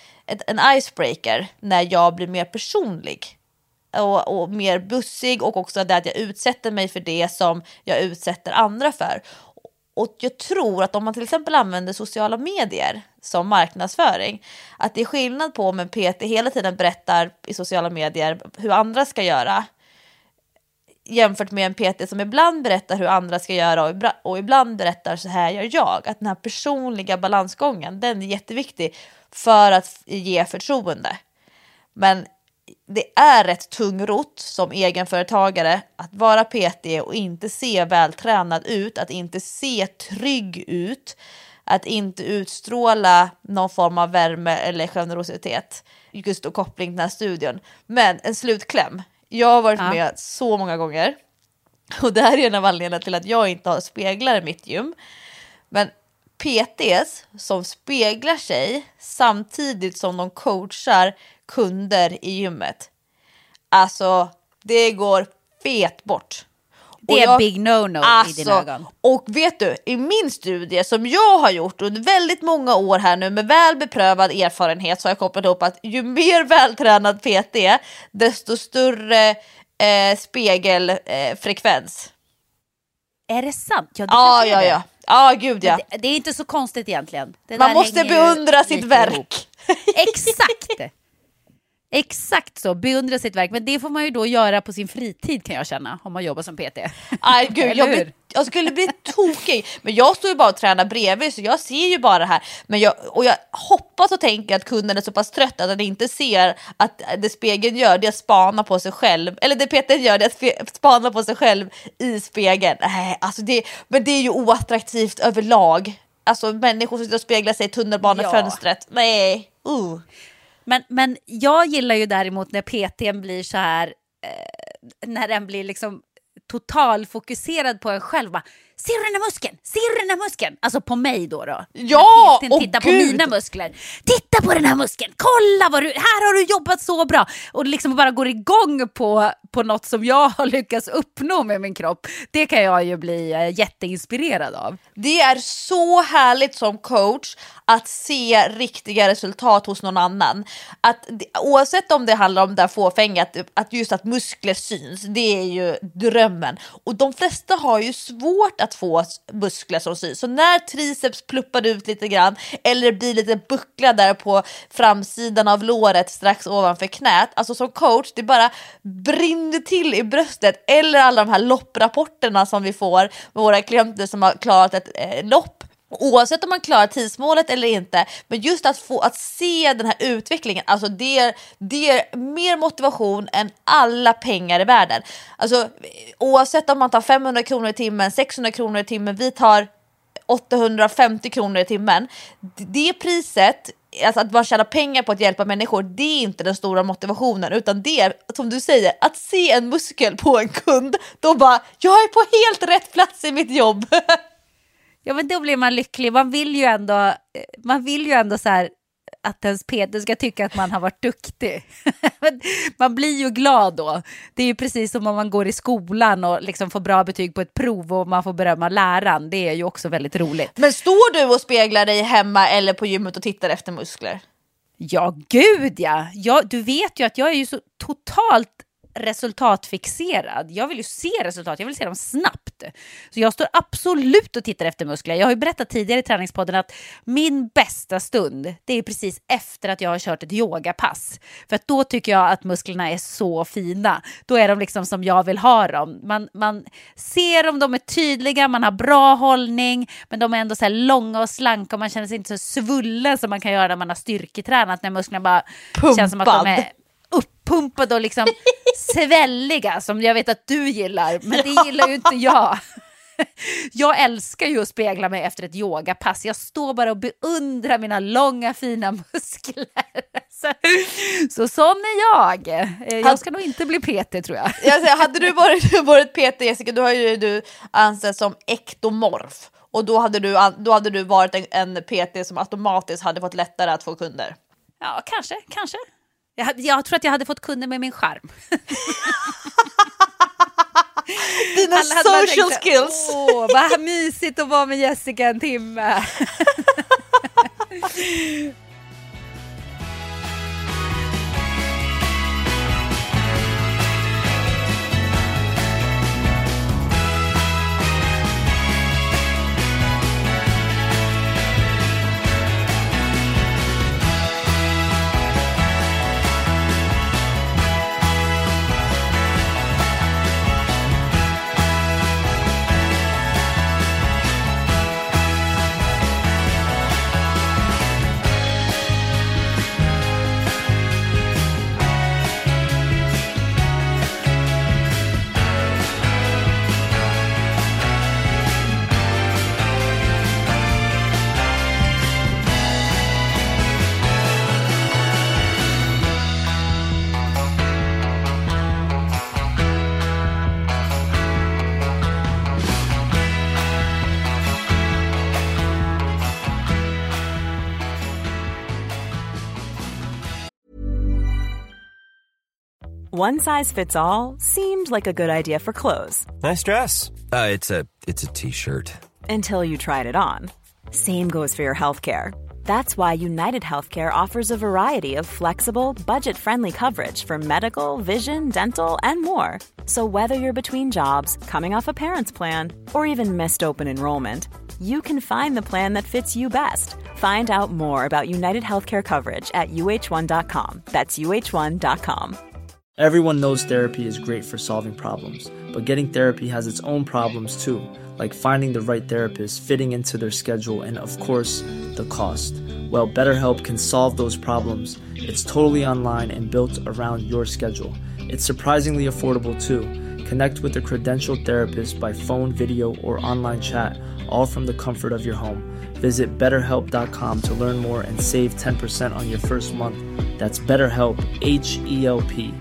S3: icebreaker när jag blir mer personlig och mer bussig och också det att jag utsätter mig för det som jag utsätter andra för. Och jag tror att om man till exempel använder sociala medier som marknadsföring, att det är skillnad på om en PT hela tiden berättar i sociala medier hur andra ska göra jämfört med en PT som ibland berättar hur andra ska göra och ibland berättar så här gör jag. Att den här personliga balansgången, den är jätteviktig för att ge förtroende. Men det är rätt tungrot som egenföretagare att vara PT och inte se vältränad ut, att inte se trygg ut, att inte utstråla någon form av värme eller generositet. Just och koppling till den här studion. Men en slutkläm. Jag har varit med så många gånger. Och det här är en av anledningarna till att jag inte har speglar i mitt gym. Men PTs som speglar sig samtidigt som de coachar kunder i gymmet. Alltså, det går fet bort.
S4: Det är big no-no i dina ögon.
S3: Och vet du, i min studie som jag har gjort under väldigt många år här nu med väl beprövad erfarenhet så har jag kopplat upp att ju mer vältränad PT desto större spegelfrekvens.
S4: Är det sant?
S3: Ja, gud ja.
S4: Det är inte så konstigt egentligen.
S3: Man måste beundra sitt verk.
S4: Exakt så, beundra sitt verk. Men det får man ju då göra på sin fritid kan jag känna, om man jobbar som PT.
S3: Aj, gud, jag skulle bli tokig. Men jag står ju bara och tränar bredvid så jag ser ju bara det här. Men jag hoppas och tänker att kunden är så pass trött att den inte ser att det spegeln gör det är att spana på sig själv. Eller det PT gör det är att spana på sig själv i spegeln. Nej, alltså men det är ju oattraktivt överlag. Alltså människor som speglar sig i tunnelbanefönstret. Nej,
S4: Men jag gillar ju däremot när PT:n blir så här, när den blir liksom totalfokuserad på en själv. Bara, ser du den här muskeln? Ser du den här muskeln? Alltså på mig då.
S3: Ja,
S4: titta på mina muskler. Titta på den här muskeln. Kolla här har du jobbat så bra. Och liksom bara går igång på något som jag har lyckats uppnå med min kropp. Det kan jag ju bli jätteinspirerad av.
S3: Det är så härligt som coach att se riktiga resultat hos någon annan. Oavsett om det handlar om det fåfängat, att just att muskler syns, det är ju drömmen. Och de flesta har ju svårt att få muskler som syns. Så när triceps pluppar ut lite grann eller det blir lite buckla där på framsidan av låret strax ovanför knät, alltså som coach, det bara brinner till i bröstet. Eller alla de här lopprapporterna som vi får med våra klienter som har klarat ett lopp. Oavsett om man klarar tidsmålet eller inte, men just att se den här utvecklingen, alltså det är mer motivation än alla pengar i världen. Alltså oavsett om man tar 500 kronor i timmen, 600 kronor i timmen, vi tar 850 kronor i timmen. Det priset, alltså att man tjänar pengar på att hjälpa människor, det är inte den stora motivationen, utan det är, som du säger, att se en muskel på en kund, då bara, jag är på helt rätt plats i mitt jobb.
S4: Ja, men då blir man lycklig. Man vill ju ändå så här att ens Peter ska tycka att man har varit duktig. Man blir ju glad då. Det är ju precis som om man går i skolan och liksom får bra betyg på ett prov och man får berömma läraren. Det är ju också väldigt roligt.
S3: Men står du och speglar dig hemma eller på gymmet och tittar efter muskler?
S4: Ja, gud ja. Du vet ju att jag är ju så totalt resultatfixerad. Jag vill ju se resultat, jag vill se dem snabbt. Så jag står absolut och tittar efter muskler. Jag har ju berättat tidigare i träningspodden att min bästa stund, det är precis efter att jag har kört ett yogapass. För att då tycker jag att musklerna är så fina. Då är de liksom som jag vill ha dem. Man ser om de är tydliga, man har bra hållning, men de är ändå så här långa och slanka och man känner sig inte så svullen som man kan göra när man har styrketränat, när musklerna bara känns som att de är uppumpade och liksom svälliga som jag vet att du gillar, men det gillar ju inte jag. Jag älskar ju att spegla mig efter ett yogapass. Jag står bara och beundrar mina långa fina muskler. Så sån är jag. Jag ska nog inte bli PT, tror jag.
S3: Hade du varit PT, Jessica, då har ju du ansett som ektomorf. Och då hade du varit en PT som automatiskt hade fått lättare att få kunder.
S4: Ja, kanske. Jag tror att jag hade fått kunder med min charm.
S3: Dina social skills.
S4: Vad mysigt att vara med Jessica en timme.
S1: One size fits all seemed like a good idea for clothes.
S5: Nice dress. It's a t-shirt.
S1: Until you tried it on. Same goes for your healthcare. That's why United Healthcare offers a variety of flexible, budget-friendly coverage for medical, vision, dental, and more. So whether you're between jobs, coming off a parent's plan, or even missed open enrollment, you can find the plan that fits you best. Find out more about United Healthcare coverage at uh1.com. That's uh1.com.
S6: Everyone knows therapy is great for solving problems, but getting therapy has its own problems too, like finding the right therapist, fitting into their schedule, and of course, the cost. Well, BetterHelp can solve those problems. It's totally online and built around your schedule. It's surprisingly affordable too. Connect with a credentialed therapist by phone, video, or online chat, all from the comfort of your home. Visit BetterHelp.com to learn more and save 10% on your first month. That's BetterHelp, H-E-L-P.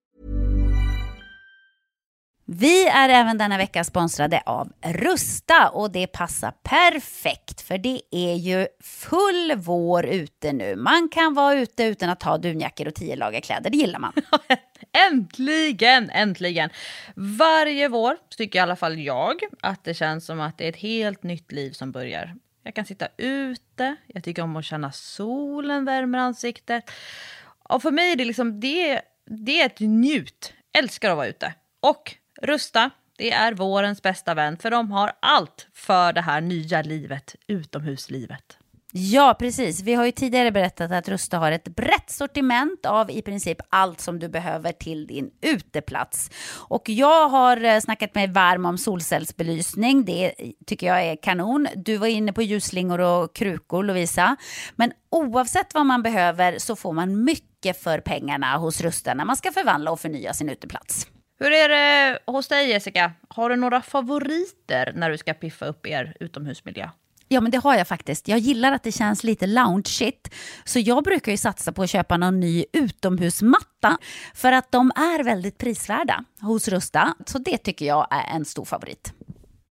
S4: Vi är även denna vecka sponsrade av Rusta och det passar perfekt för det är ju full vår ute nu. Man kan vara ute utan att ha dunjackor och 10 lager kläder, det gillar man.
S3: Äntligen. Varje vår tycker i alla fall jag att det känns som att det är ett helt nytt liv som börjar. Jag kan sitta ute, jag tycker om att känna solen värmer ansiktet. Och för mig är det liksom, det är ett njut. Älskar att vara ute. Och Rusta, det är vårens bästa vän för de har allt för det här nya livet, utomhuslivet.
S4: Ja, precis. Vi har ju tidigare berättat att Rusta har ett brett sortiment av i princip allt som du behöver till din uteplats. Och jag har snackat mig varm om solcellsbelysning. Det tycker jag är kanon. Du var inne på ljusslingor och krukor, Lovisa. Men oavsett vad man behöver så får man mycket för pengarna hos Rusta när man ska förvandla och förnya sin uteplats.
S3: Hur är det hos dig, Jessica? Har du några favoriter när du ska piffa upp er utomhusmiljö?
S4: Ja, men det har jag faktiskt. Jag gillar att det känns lite lounge-shit. Så jag brukar ju satsa på att köpa någon ny utomhusmatta. För att de är väldigt prisvärda hos Rusta. Så det tycker jag är en stor favorit.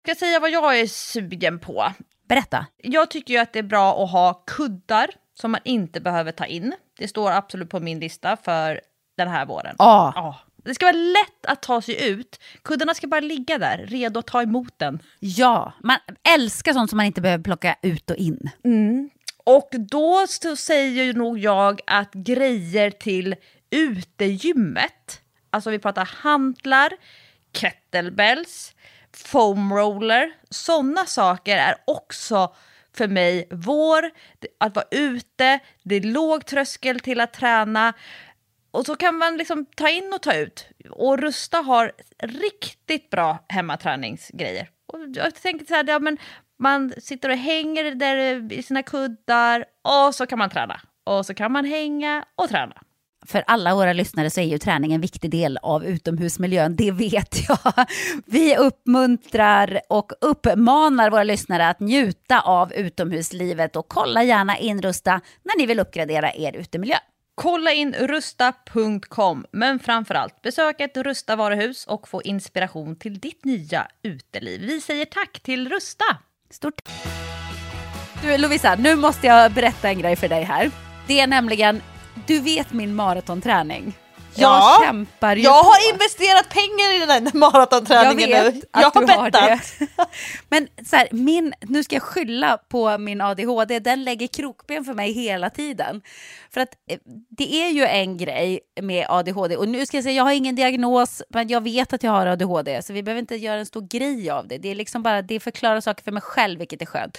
S3: Jag ska säga vad jag är sugen på.
S4: Berätta.
S3: Jag tycker ju att det är bra att ha kuddar som man inte behöver ta in. Det står absolut på min lista för den här våren.
S4: Ja.
S3: Det ska vara lätt att ta sig ut. Kuddarna ska bara ligga där, redo att ta emot den.
S4: Ja, man älskar sånt som man inte behöver plocka ut och in.
S3: Och då så säger ju nog jag att grejer till utegymmet, alltså vi pratar hantlar, kettlebells, foam roller, sådana saker är också för mig att vara ute, det är låg tröskel till att träna och så kan man liksom ta in och ta ut. Och Rusta har riktigt bra hemmaträningsgrejer. Och jag tänker så här, ja, men man sitter och hänger där i sina kuddar och så kan man träna. Och så kan man hänga och träna.
S4: För alla våra lyssnare så är ju träning en viktig del av utomhusmiljön, det vet jag. Vi uppmuntrar och uppmanar våra lyssnare att njuta av utomhuslivet och kolla gärna in Rusta när ni vill uppgradera er utemiljö.
S3: Kolla in rusta.com, men framförallt besök ett Rusta varuhus och få inspiration till ditt nya uteliv. Vi säger tack till Rusta!
S4: Stort. Du Lovisa, nu måste jag berätta en grej för dig här. Det är nämligen, du vet min maratonträning. Jag kämpar ju
S3: Jag
S4: på.
S3: har investerat pengar i den här maratonträningen nu. Jag har bettat.
S4: Men så här, nu ska jag skylla på min ADHD. Den lägger krokben för mig hela tiden. För att det är ju en grej med ADHD. Och nu ska jag säga, jag har ingen diagnos, men jag vet att jag har ADHD. Så vi behöver inte göra en stor grej av det. Det är liksom bara, det förklarar saker för mig själv, vilket är skönt.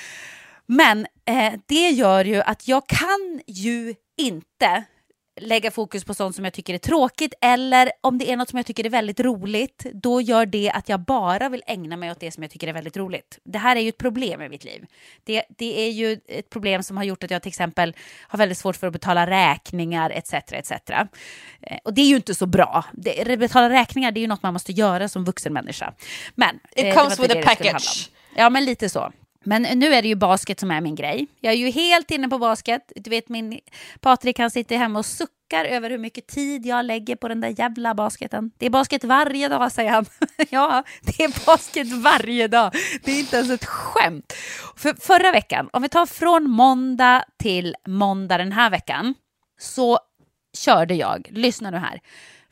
S4: Men det gör ju att jag kan ju inte lägga fokus på sånt som jag tycker är tråkigt, eller om det är något som jag tycker är väldigt roligt, då gör det att jag bara vill ägna mig åt det som jag tycker är väldigt roligt. Det här är ju ett problem i mitt liv. Det är ju ett problem som har gjort att jag till exempel har väldigt svårt för att betala räkningar etc. etc. Och det är ju inte så bra. Betala räkningar, det är ju något man måste göra som vuxen människa. Men
S3: it comes with a package.
S4: Ja, men lite så. Men nu är det ju basket som är min grej. Jag är ju helt inne på basket. Du vet, min Patrik, han sitter hemma och suckar över hur mycket tid jag lägger på den där jävla basketen. Det är basket varje dag, säger han. Ja, det är basket varje dag. Det är inte ens ett skämt. För förra veckan, om vi tar från måndag till måndag den här veckan, så körde jag, lyssna nu här,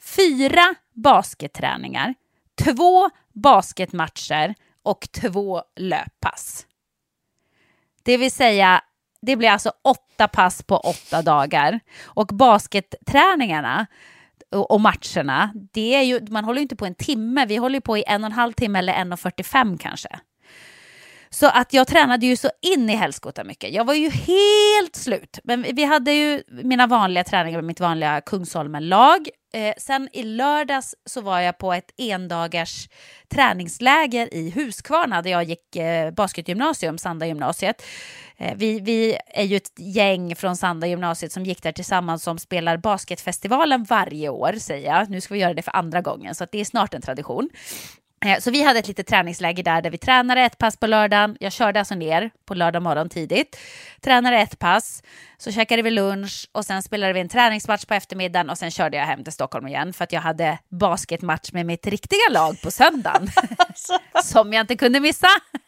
S4: 4 basketträningar, 2 basketmatcher och 2 löppass. Det vill säga, det blir alltså 8 pass på 8 dagar. Och basketträningarna och matcherna, det är ju, man håller ju inte på en timme. Vi håller ju på i 1,5 timme eller 1,45 kanske. Så att jag tränade ju så in i helskota mycket. Jag var ju helt slut. Men vi hade ju mina vanliga träningar med mitt vanliga Kungsholmen-lag. Sen i lördags så var jag på ett endagars träningsläger i Huskvarna där jag gick basketgymnasium, Sanda gymnasiet. Vi är ju ett gäng från Sanda gymnasiet som gick där tillsammans som spelar basketfestivalen varje år, säger jag. Nu ska vi göra det för andra gången, så att det är snart en tradition. Så vi hade ett litet träningsläger där vi tränade 1 pass på lördagen. Jag körde alltså ner på lördag morgon tidigt. Tränade 1 pass, så käkade vi lunch och sen spelade vi en träningsmatch på eftermiddagen och sen körde jag hem till Stockholm igen för att jag hade basketmatch med mitt riktiga lag på söndagen. Som jag inte kunde missa.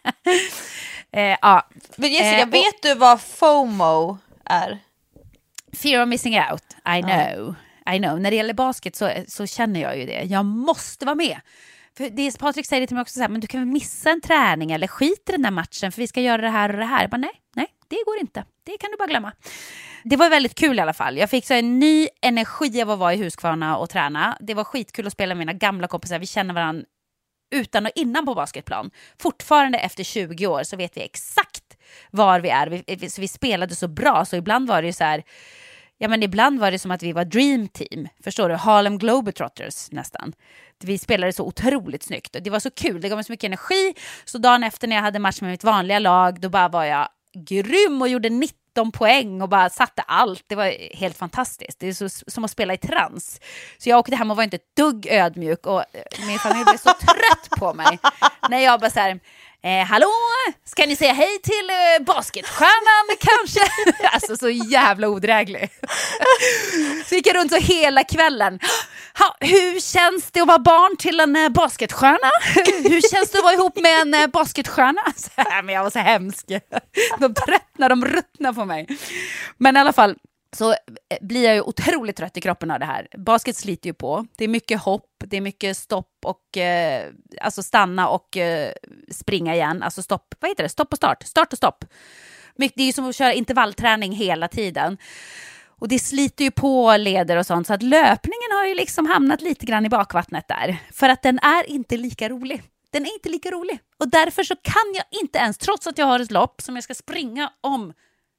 S4: Ja.
S3: Men Jessica, vet du vad FOMO är?
S4: Fear of missing out, I know. När det gäller basket så känner jag ju det. Jag måste vara med. För Patrik säger det till mig också så här, men du kan väl missa en träning eller skit i den där matchen för vi ska göra det här och det här. Jag bara, nej, det går inte. Det kan du bara glömma. Det var väldigt kul i alla fall. Jag fick så en ny energi av att vara i Huskvarna och träna. Det var skitkul att spela med mina gamla kompisar. Vi känner varandra utan och innan på basketplan. Fortfarande efter 20 år så vet vi exakt var vi är. Så vi spelade så bra, så ibland var det ju så här... Ja, men ibland var det som att vi var Dream Team. Förstår du? Harlem Globetrotters nästan. Vi spelade så otroligt snyggt. Det var så kul. Det gav mig så mycket energi. Så dagen efter när jag hade match med mitt vanliga lag, då bara var jag grym och gjorde 19 poäng och bara satte allt. Det var helt fantastiskt. Det är så, som att spela i trans. Så jag åkte hem och var inte ett dugg ödmjuk och min familj blev så trött på mig. När jag bara så här, Hallå, ska ni säga hej till basketstjärnan kanske? Alltså så jävla odräglig. Så gick jag runt så hela kvällen. Hur känns det att vara barn till en basketstjärna? Hur känns det att vara ihop med en basketstjärna? Men jag var så hemsk. De ruttnar på mig. Men i alla fall så blir jag ju otroligt trött i kroppen av det här. Basket sliter ju på. Det är mycket hopp, det är mycket stopp och alltså stanna och springa igen. Alltså stopp, vad heter det? Stopp och start. Start och stopp. Det är ju som att köra intervallträning hela tiden. Och det sliter ju på leder och sånt. Så att löpningen har ju liksom hamnat lite grann i bakvattnet där. För att den är inte lika rolig. Den är inte lika rolig. Och därför så kan jag inte ens, trots att jag har ett lopp som jag ska springa om,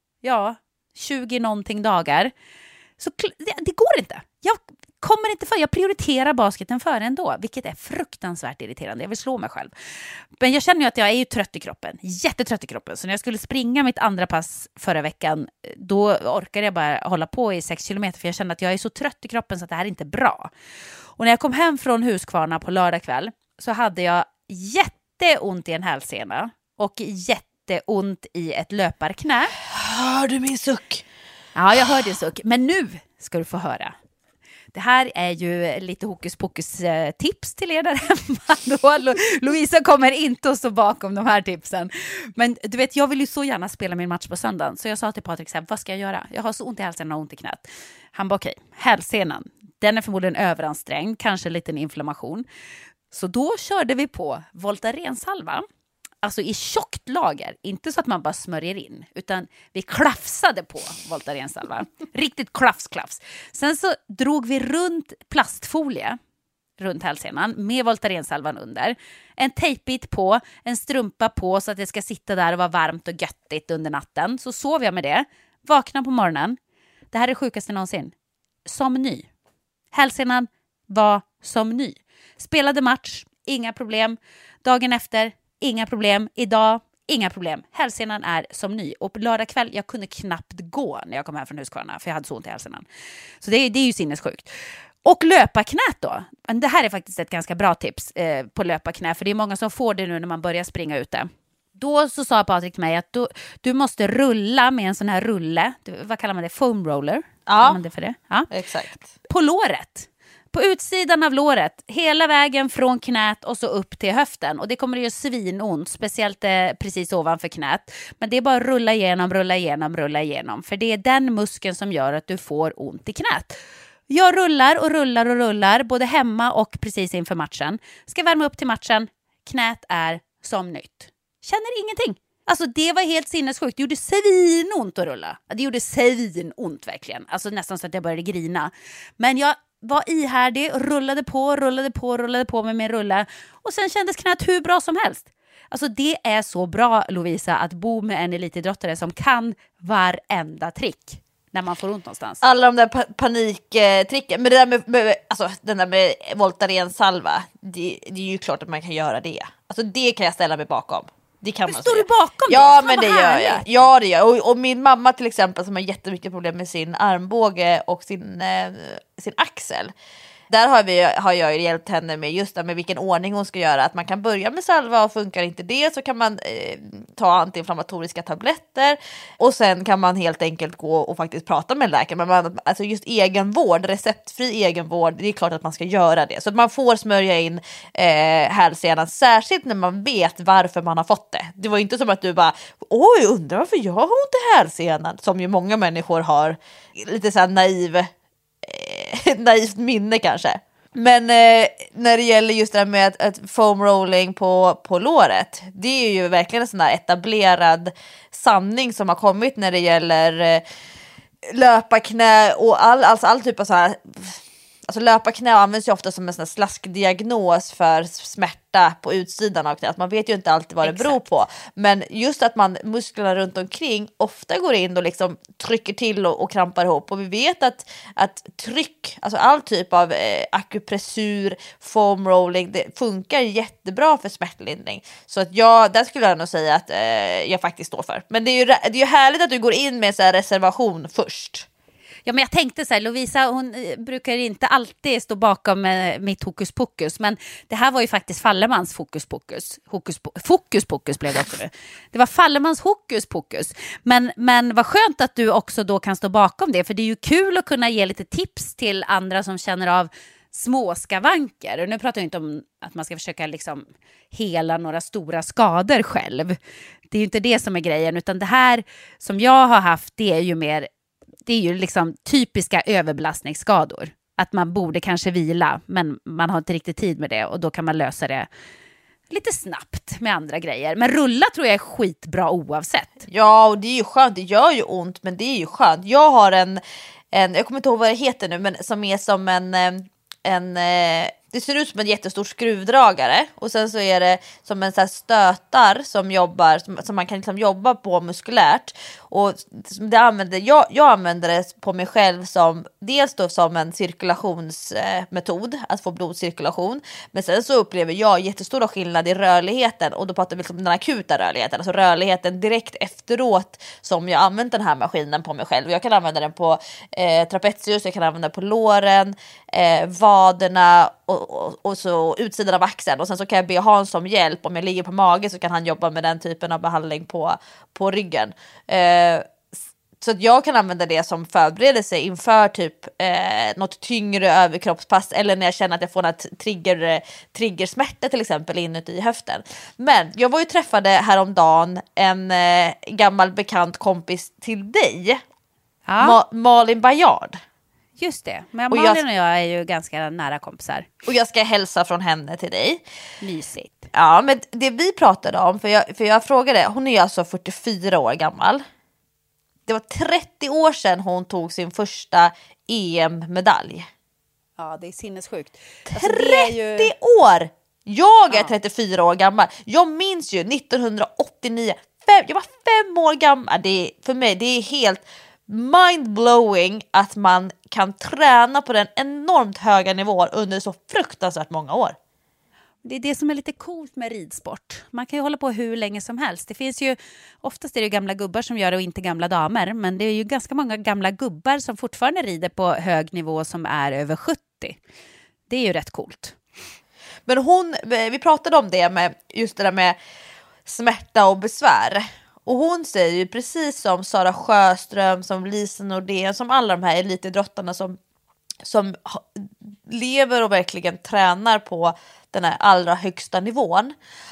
S4: 20 någonting dagar. Så det går inte. Jag kommer inte för. Jag prioriterar basketen före ändå. Vilket är fruktansvärt irriterande. Jag vill slå mig själv. Men jag känner ju att jag är ju trött i kroppen. Jättetrött i kroppen. Så när jag skulle springa mitt andra pass förra veckan, då orkade jag bara hålla på i 6 kilometer. För jag kände att jag är så trött i kroppen så att det här är inte bra. Och när jag kom hem från Huskvarna på lördag kväll så hade jag jätteont i en hälsena. Och jätteont i ett löparknä.
S3: Hör du min suck?
S4: Ja, jag hör din suck. Men nu ska du få höra. Det här är ju lite hokus pokus tips till er där hemma. Lovisa kommer inte att stå bakom de här tipsen. Men du vet, jag vill ju så gärna spela min match på söndagen. Så jag sa till Patrik, vad ska jag göra? Jag har så ont i hälsenan och ont i knät. Han bara okej, hälsenan. Den är förmodligen överansträngd, kanske en liten inflammation. Så då körde vi på Voltaren-salva. Alltså i tjockt lager, inte så att man bara smörjer in, utan vi klafsade på Voltaren-salva. Riktigt klafs. Sen så drog vi runt plastfolie runt hälsenan med Voltaren-salvan under. En tejpbit på, en strumpa på så att det ska sitta där och vara varmt och göttigt under natten. Så sov jag med det, vaknade på morgonen. Det här är det sjukaste någonsin. Som ny. Hälsenan var som ny. Spelade match, inga problem. Dagen efter, inga problem. Idag, inga problem. Hälsenan är som ny. Och på lördag kväll, jag kunde knappt gå när jag kom hem från Huskvarna. För jag hade så ont i hälsenan. Så det är ju sinnessjukt. Och löparknät då. Det här är faktiskt ett ganska bra tips på löparknä. För det är många som får det nu när man börjar springa ute. Då så sa Patrik till mig att du måste rulla med en sån här rulle. Vad kallar man det? Foam roller?
S3: Ja,
S4: kallar man det för det? Ja,
S3: exakt.
S4: På låret. På utsidan av låret, hela vägen från knät och så upp till höften. Och det kommer att göra svinont, speciellt precis ovanför knät. Men det är bara att rulla igenom. För det är den muskeln som gör att du får ont i knät. Jag rullar, både hemma och precis inför matchen. Ska värma upp till matchen, knät är som nytt. Känner ingenting. Alltså det var helt sinnessjukt. Det gjorde svinont att rulla. Det gjorde svinont verkligen. Alltså nästan så att jag började grina. Men jag var ihärdig och rullade på med min rulle. Och sen kändes knät hur bra som helst. Alltså det är så bra, Lovisa, att bo med en elitidrottare som kan varenda trick när man får ont någonstans.
S3: Alla de där paniktricken. Men det där med alltså, den där med Voltaren-salva, det är ju klart att man kan göra det. Alltså det kan jag ställa mig bakom. Det kan man
S4: står du bakom det?
S3: Ja, men det gör jag. Ja, det gör jag. Och min mamma till exempel som har jättemycket problem med sin armbåge och sin axel. Där har jag ju hjälpt henne med just det med vilken ordning hon ska göra. Att man kan börja med salva och funkar inte det så kan man ta antiinflammatoriska tabletter. Och sen kan man helt enkelt gå och faktiskt prata med läkaren. Men alltså just egenvård, receptfri egenvård, det är klart att man ska göra det. Så att man får smörja in hälsenan, särskilt när man vet varför man har fått det. Det var inte som att du bara, oj, undrar varför jag har ont i hälsenan. Som ju många människor har lite så här naivt minne kanske. Men när det gäller just det här med att foam rolling på låret, det är ju verkligen en sån här etablerad sanning som har kommit när det gäller löparknä och all typ av så här. Alltså löparknä används ju ofta som en sån här slaskdiagnos för smärta på utsidan av knät. Man vet ju inte alltid vad det beror på. Men just att musklerna runt omkring ofta går in och liksom trycker till och krampar ihop. Och vi vet att tryck, alltså all typ av akupressur, foam rolling, det funkar jättebra för smärtlindring. Så att där skulle jag nog säga att jag faktiskt står för. Men det är ju härligt att du går in med så här reservation först.
S4: Ja, men jag tänkte så här, Lovisa hon brukar inte alltid stå bakom mitt hokus pokus, men det här var ju faktiskt Fallemans fokus pokus blev det också nu. Det var Fallemans hokus pokus. Men vad skönt att du också då kan stå bakom det, för det är ju kul att kunna ge lite tips till andra som känner av små skavanker. Och nu pratar jag inte om att man ska försöka liksom hela några stora skador själv. Det är ju inte det som är grejen, utan det här som jag har haft, det är ju liksom typiska överbelastningsskador. Att man borde kanske vila, men man har inte riktigt tid med det, och då kan man lösa det lite snabbt med andra grejer. Men rulla tror jag är skitbra oavsett.
S3: Ja, och det är ju skönt. Det gör ju ont, men det är ju skönt. Jag har en jag kommer inte ihåg vad det heter nu, men som är som det ser ut som en jättestor skruvdragare, och sen så är det som en så här stötar som jobbar som man kan liksom jobba på muskulärt, och det jag använder det på mig själv som dels då som en cirkulationsmetod att få blodcirkulation, men sen så upplever jag jättestora skillnader i rörligheten, och då pratar vi liksom den akuta rörligheten, alltså rörligheten direkt efteråt som jag använt den här maskinen på mig själv. Jag kan använda den på trapezius, jag kan använda den på låren, vaderna och så utsidan av axeln, och sen så kan jag be Hans som hjälp om jag ligger på mage, så kan han jobba med den typen av behandling på ryggen. Så att jag kan använda det som förberedelse inför typ något tyngre överkroppspass, eller när jag känner att jag får något triggersmärta till exempel inuti i höften. Men jag var ju träffade häromdagen en gammal bekant kompis till dig, Malin Bajard.
S4: Just det, men Malin och jag är ju ganska nära kompisar.
S3: Och jag ska hälsa från henne till dig.
S4: Mysigt.
S3: Ja, men det vi pratade om, för jag frågade, hon är alltså 44 år gammal. Det var 30 år sedan hon tog sin första EM-medalj.
S4: Ja, det är sinnessjukt.
S3: 30 år! Jag är 34 år gammal. Jag minns ju 1989. Jag var 5 år gammal. För mig det är helt mind-blowing att man kan träna på den enormt höga nivån under så fruktansvärt många år.
S4: Det är det som är lite coolt med ridsport. Man kan ju hålla på hur länge som helst. Det finns ju, oftast är det gamla gubbar som gör det och inte gamla damer. Men det är ju ganska många gamla gubbar som fortfarande rider på hög nivå som är över 70. Det är ju rätt coolt.
S3: Men vi pratade om det med just det där med smärta och besvär. Och hon säger ju precis som Sara Sjöström, som Lisa Nordén, som alla de här elitidrottarna som lever och verkligen tränar på den här allra högsta nivån,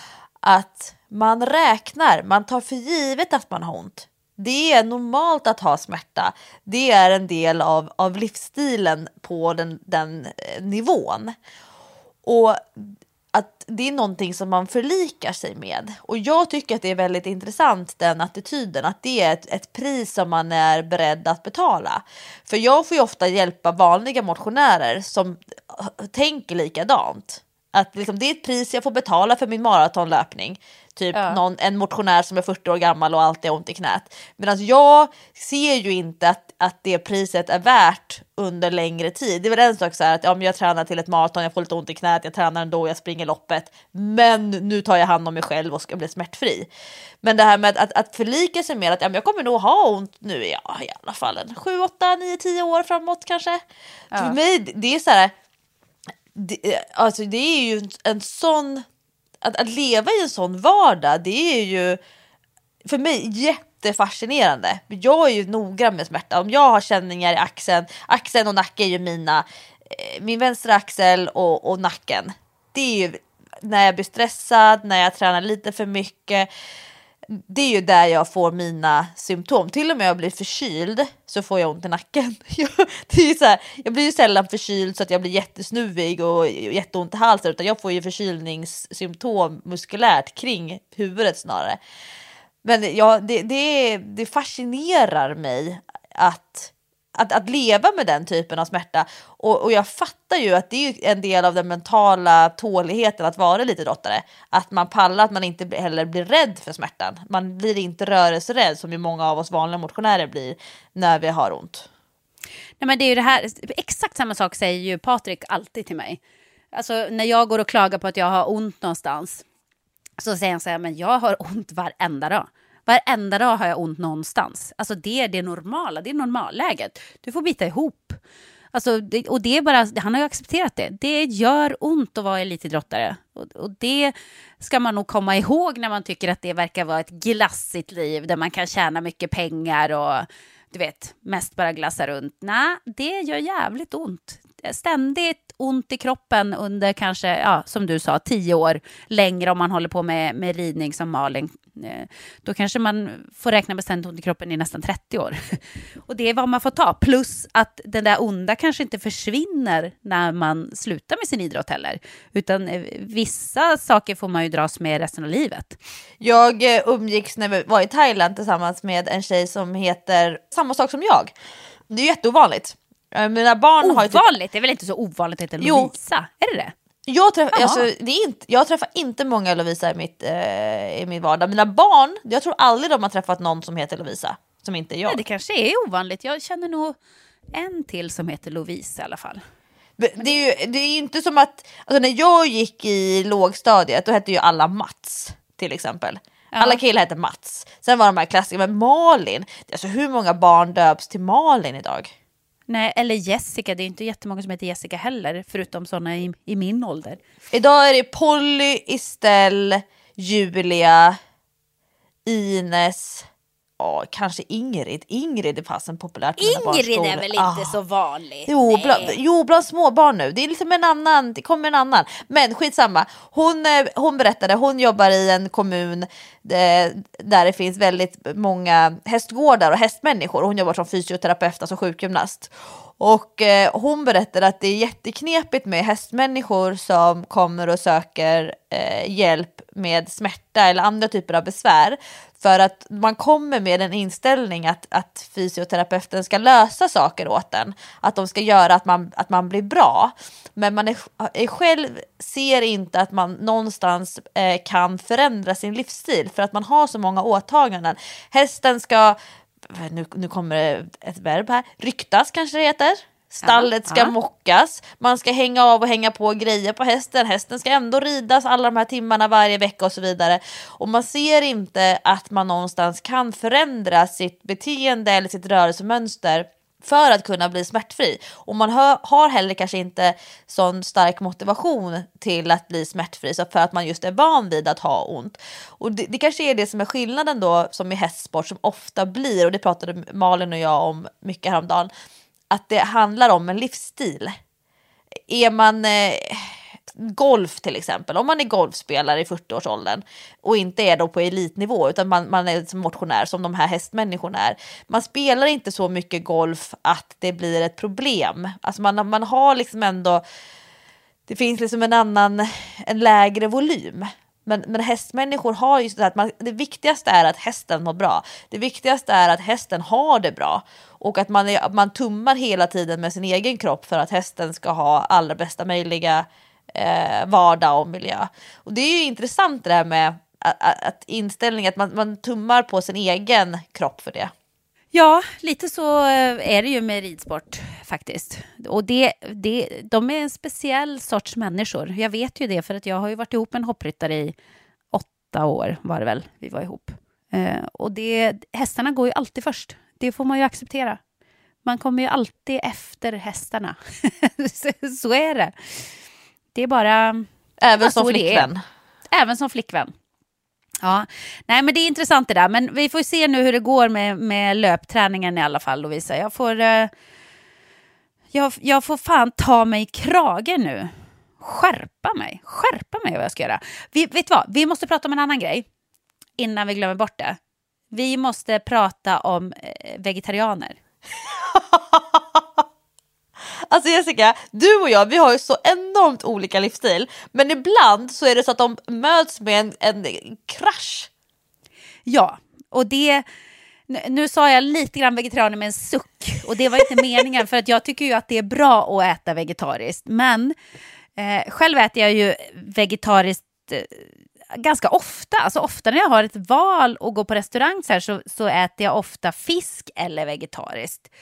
S3: att man tar för givet att man har ont. Det är normalt att ha smärta. Det är en del av livsstilen på den nivån. Och att det är någonting som man förlikar sig med. Och jag tycker att det är väldigt intressant, den attityden, att det är ett pris som man är beredd att betala. För jag får ju ofta hjälpa vanliga motionärer som tänker likadant. Att liksom, det är ett pris jag får betala för min maratonlöpning. Typ en motionär som är 40 år gammal och alltid har ont i knät. Men jag ser ju inte att det priset är värt under längre tid. Det är väl en sak så här att jag tränar till ett maraton, jag får lite ont i knät, jag tränar ändå, jag springer loppet. Men nu tar jag hand om mig själv och ska bli smärtfri. Men det här med att förlika sig med att jag kommer nog ha ont nu i alla fall 7, 8, 9, 10 år framåt kanske. För mig, det är så här... Det är ju en sån att leva i en sån vardag, det är ju för mig jättefascinerande. Jag är ju noggrann med smärta. Om jag har känningar i axeln och nacken är ju min vänstra axel och nacken. Det är ju när jag blir stressad, när jag tränar lite för mycket. Det är ju där jag får mina symptom. Till och med jag blir förkyld så får jag ont i nacken. Det är ju så här, jag blir ju sällan förkyld så att jag blir jättesnuvig och jätteont i halsen, utan jag får ju förkylningssymptom muskulärt kring huvudet snarare. Men det fascinerar mig att leva med den typen av smärta. Och jag fattar ju att det är en del av den mentala tåligheten att vara lite idrottare. Att man pallar, att man inte heller blir rädd för smärtan. Man blir inte rörelserädd som ju många av oss vanliga motionärer blir när vi har ont.
S4: Nej, men det är ju det här, exakt samma sak säger ju Patrik alltid till mig. Alltså när jag går och klagar på att jag har ont någonstans, så säger han så här, men jag har ont varenda dag. Varenda dag har jag ont någonstans. Alltså det är det normala, det är normalläget. Du får bita ihop. Alltså, och det är bara, han har ju accepterat det. Det gör ont att vara elitidrottare. Och det ska man nog komma ihåg när man tycker att det verkar vara ett glassigt liv där man kan tjäna mycket pengar och du vet, mest bara glassa runt. Nej, det gör jävligt ont. Ständigt ont i kroppen under kanske, ja, som du sa, 10 år längre om man håller på med ridning som Malin. Då kanske man får räkna med ständigt ont i kroppen i nästan 30 år. Och det är vad man får ta. Plus att den där onda kanske inte försvinner när man slutar med sin idrott heller. Utan vissa saker får man ju dras med resten av livet.
S3: Jag umgicks när vi var i Thailand tillsammans med en tjej som heter samma sak som jag. Det är jätteovanligt. Mina barn har
S4: ovanligt? Det är väl inte så ovanligt att heta Lovisa? Är det det?
S3: Jag träffar inte många Lovisa i min vardag. Mina barn, jag tror aldrig de har träffat någon som heter Lovisa, som inte är jag.
S4: Nej, det kanske är ovanligt. Jag känner nog en till som heter Lovisa i alla fall.
S3: Det är ju inte som att, alltså när jag gick i lågstadiet då hette ju alla Mats till exempel. Ja. Alla killar hette Mats. Sen var de här klassikerna, men Malin, alltså hur många barn döps till Malin idag?
S4: Nej, eller Jessica, det är inte jättemånga som heter Jessica heller, förutom sådana i min ålder.
S3: Idag är det Polly, Estelle, Julia, Ines, kanske Ingrid. Ingrid är fasen populärt.
S4: Ingrid är väl inte så vanligt?
S3: Jo, bland små barn nu. Det är liksom det kommer en annan. Men skitsamma. Hon berättade, hon jobbar i en kommun där det finns väldigt många hästgårdar och hästmänniskor. Hon jobbar som fysioterapeut, alltså sjukgymnast. Och hon berättade att det är jätteknepigt med hästmänniskor som kommer och söker hjälp med smärta eller andra typer av besvär. För att man kommer med en inställning att fysioterapeuten ska lösa saker åt en. Att de ska göra att man blir bra. Men man är själv ser inte att man någonstans kan förändra sin livsstil. För att man har så många åtaganden. Hästen ska, nu kommer det ett verb här, ryktas kanske det heter. Stallet ska mockas. Man ska hänga av och hänga på grejer på hästen. Hästen ska ändå ridas alla de här timmarna varje vecka och så vidare. Och man ser inte att man någonstans kan förändra sitt beteende eller sitt rörelsemönster för att kunna bli smärtfri. Och man har heller kanske inte sån stark motivation till att bli smärtfri, så för att man just är van vid att ha ont. Och det kanske är det som är skillnaden då, som i hästsport som ofta blir, och det pratade Malin och jag om mycket häromdagen, att det handlar om en livsstil. Är man golf till exempel, om man är golfspelare i 40-årsåldern och inte är då på elitnivå utan man är som motionär som de här hästmänniskorna är. Man spelar inte så mycket golf att det blir ett problem. Alltså man har liksom ändå, det finns liksom en lägre volym. Men hästmänniskor har ju så att det viktigaste är att hästen mår bra. Det viktigaste är att hästen har det bra. Och att man tummar hela tiden med sin egen kropp för att hästen ska ha allra bästa möjliga vardag och miljö. Och det är ju intressant det där med att inställningen att man tummar på sin egen kropp för det.
S4: Ja, lite så är det ju med ridsport faktiskt. Och de är en speciell sorts människor. Jag vet ju det för att jag har ju varit ihop med en hoppryttare i 8 år var det väl vi var ihop. Och hästarna går ju alltid först. Det får man ju acceptera. Man kommer ju alltid efter hästarna. Så är det. Det är bara...
S3: Även som flickvän.
S4: Även som flickvän. Ja, nej men det är intressant det där. Men vi får se nu hur det går med löpträningen i alla fall, Lovisa. Jag får fan ta mig i kragen nu. Skärpa mig vad jag ska göra. Vet du vad? Vi måste prata om en annan grej innan vi glömmer bort det. Vi måste prata om vegetarianer.
S3: Alltså Jessica, du och jag, vi har ju så enormt olika livsstil. Men ibland så är det så att de möts med en krasch.
S4: Ja, och nu sa jag lite grann vegetarianer med en suck. Och det var inte meningen, för att jag tycker ju att det är bra att äta vegetariskt. Men själv äter jag ju vegetariskt ganska ofta. Alltså ofta när jag har ett val och går på restaurang så äter jag ofta fisk eller vegetariskt.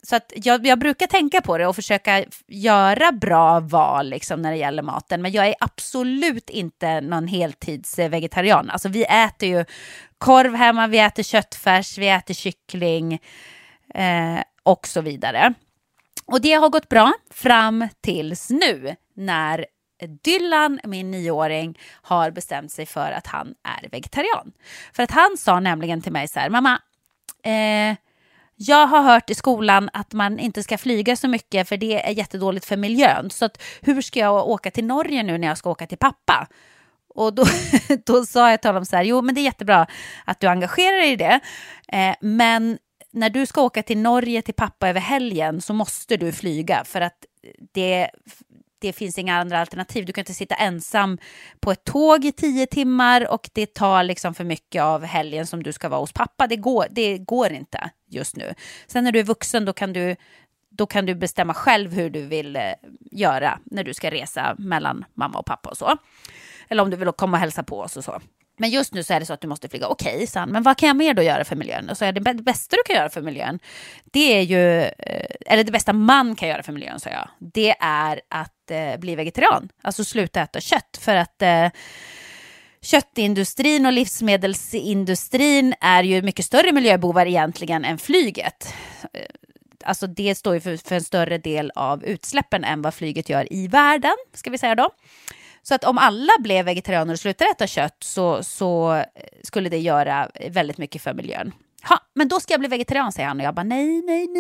S4: Så att jag brukar tänka på det och försöka göra bra val liksom, när det gäller maten. Men jag är absolut inte någon heltidsvegetarian. Alltså vi äter ju korv hemma, vi äter köttfärs, vi äter kyckling och så vidare. Och det har gått bra fram tills nu när Dylan, min 9-åring, har bestämt sig för att han är vegetarian. För att han sa nämligen till mig så här: mamma, jag har hört i skolan att man inte ska flyga så mycket för det är jättedåligt för miljön. Så att, hur ska jag åka till Norge nu när jag ska åka till pappa? Och då sa jag till honom så här: jo men det är jättebra att du engagerar dig i det. Men när du ska åka till Norge till pappa över helgen så måste du flyga. För att det finns inga andra alternativ. Du kan inte sitta ensam på ett tåg i 10 timmar och det tar liksom för mycket av helgen som du ska vara hos pappa. Det går inte just nu. Sen när du är vuxen då kan du bestämma själv hur du vill göra när du ska resa mellan mamma och pappa och så. Eller om du vill komma och hälsa på oss och så. Men just nu så är det så att du måste flyga. Okej, San, men vad kan jag mer då göra för miljön? Och så är det bästa du kan göra för miljön, det är ju, eller det bästa man kan göra för miljön, sa jag. Det är att bli vegetarian. Alltså sluta äta kött. För att köttindustrin och livsmedelsindustrin är ju mycket större miljöbovar egentligen än flyget. Alltså det står ju för en större del av utsläppen än vad flyget gör i världen, ska vi säga då. Så att om alla blev vegetarianer och slutade äta kött så skulle det göra väldigt mycket för miljön. Ja, men då ska jag bli vegetarian, säger han. Och jag bara nej.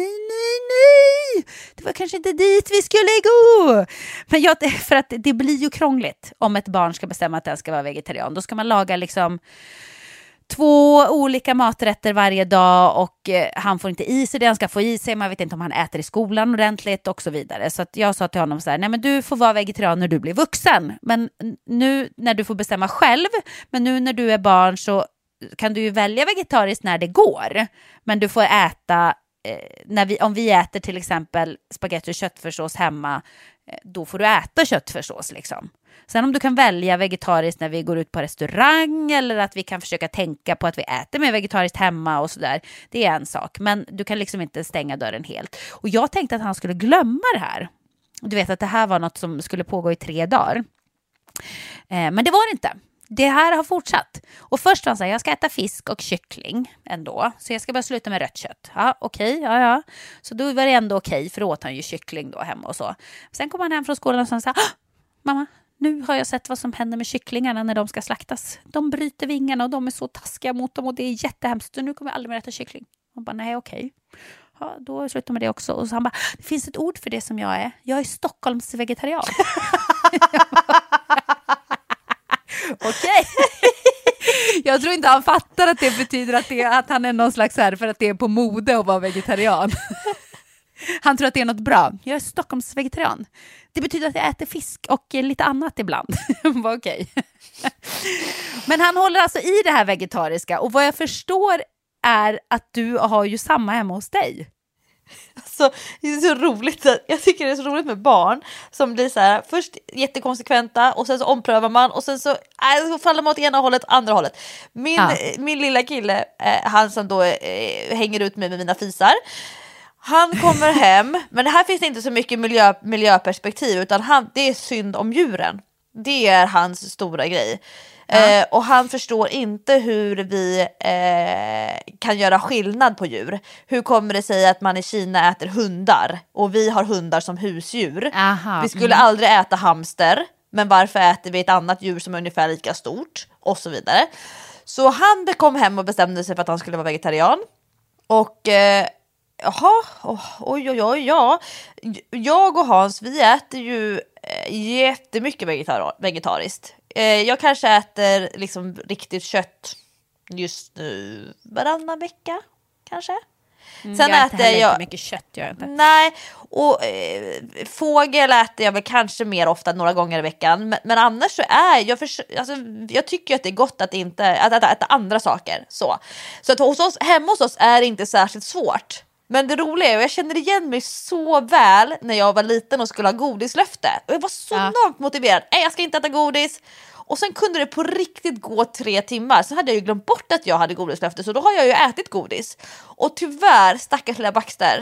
S4: Det var kanske inte dit vi skulle gå. Men för att det blir ju krångligt om ett barn ska bestämma att den ska vara vegetarian. Då ska man laga liksom 2 olika maträtter varje dag och han får inte i sig det han ska få i sig. Man vet inte om han äter i skolan ordentligt och så vidare. Så att jag sa till honom så här: nej men du får vara vegetarian när du blir vuxen. Men nu när du får bestämma själv, men nu när du är barn så kan du ju välja vegetariskt när det går. Men du får äta, om vi äter till exempel spaghetti och köttfärssås hemma, då får du äta köttfärssås liksom. Sen om du kan välja vegetariskt när vi går ut på restaurang eller att vi kan försöka tänka på att vi äter mer vegetariskt hemma och sådär, det är en sak. Men du kan liksom inte stänga dörren helt. Och jag tänkte att han skulle glömma det här. Du vet att det här var något som skulle pågå i 3 dagar. Men det var det inte. Det här har fortsatt. Och först var han så här: jag ska äta fisk och kyckling ändå. Så jag ska bara sluta med rött kött. Ja, okej, ja. Så då var det ändå okej, för då åt han ju kyckling då hemma och så. Sen kom han hem från skolan och sa: mamma, nu har jag sett vad som händer med kycklingarna när de ska slaktas. De bryter vingarna och de är så taskiga mot dem och det är jättehemskt. Så nu kommer jag aldrig mer äta kyckling. Och bara, nej okej. Ja, då slutar med det också. Och så han bara, det finns ett ord för det som jag är. Jag är Stockholms vegetarian. Okej. Jag tror inte han fattar att det betyder att han är någon slags här för att det är på mode att vara vegetarian. Han tror att det är något bra. Jag är Stockholms vegetarian. Det betyder att jag äter fisk och lite annat ibland. Okej. Men han håller alltså i det här vegetariska. Och vad jag förstår är att du har ju samma hemma hos dig.
S3: Alltså, det är så roligt. Jag tycker det är så roligt med barn som blir så här, först jättekonsekventa och sen så omprövar man och sen så faller man åt ena hållet, andra hållet. Min lilla kille, han som då hänger ut med mina fisar, han kommer hem, men det här finns inte så mycket miljöperspektiv, utan det är synd om djuren. Det är hans stora grej. Och han förstår inte hur vi kan göra skillnad på djur. Hur kommer det sig att man i Kina äter hundar och vi har hundar som husdjur? Vi skulle aldrig äta hamster, men varför äter vi ett annat djur som är ungefär lika stort? Och så vidare. Så han kom hem och bestämde sig för att han skulle vara vegetarian. Och ja. Jag och Hans, vi äter ju jättemycket vegetariskt. Jag kanske äter liksom riktigt kött just nu varannan vecka kanske. Sen
S4: jag
S3: äter jag
S4: inte mycket kött, gör jag inte.
S3: Nej, och fågel äter jag väl kanske mer ofta, några gånger i veckan. Men annars så är jag tycker att det är gott att äta andra saker. Så att hemma hos oss är det inte särskilt svårt. Men det roliga är, och jag känner igen mig så väl när jag var liten och skulle ha godislöfte. Och jag var så enormt motiverad. Jag ska inte äta godis. Och sen kunde det på riktigt gå 3 timmar. Så hade jag ju glömt bort att jag hade godislöfte. Så då har jag ju ätit godis. Och tyvärr, stackars lilla Baxter,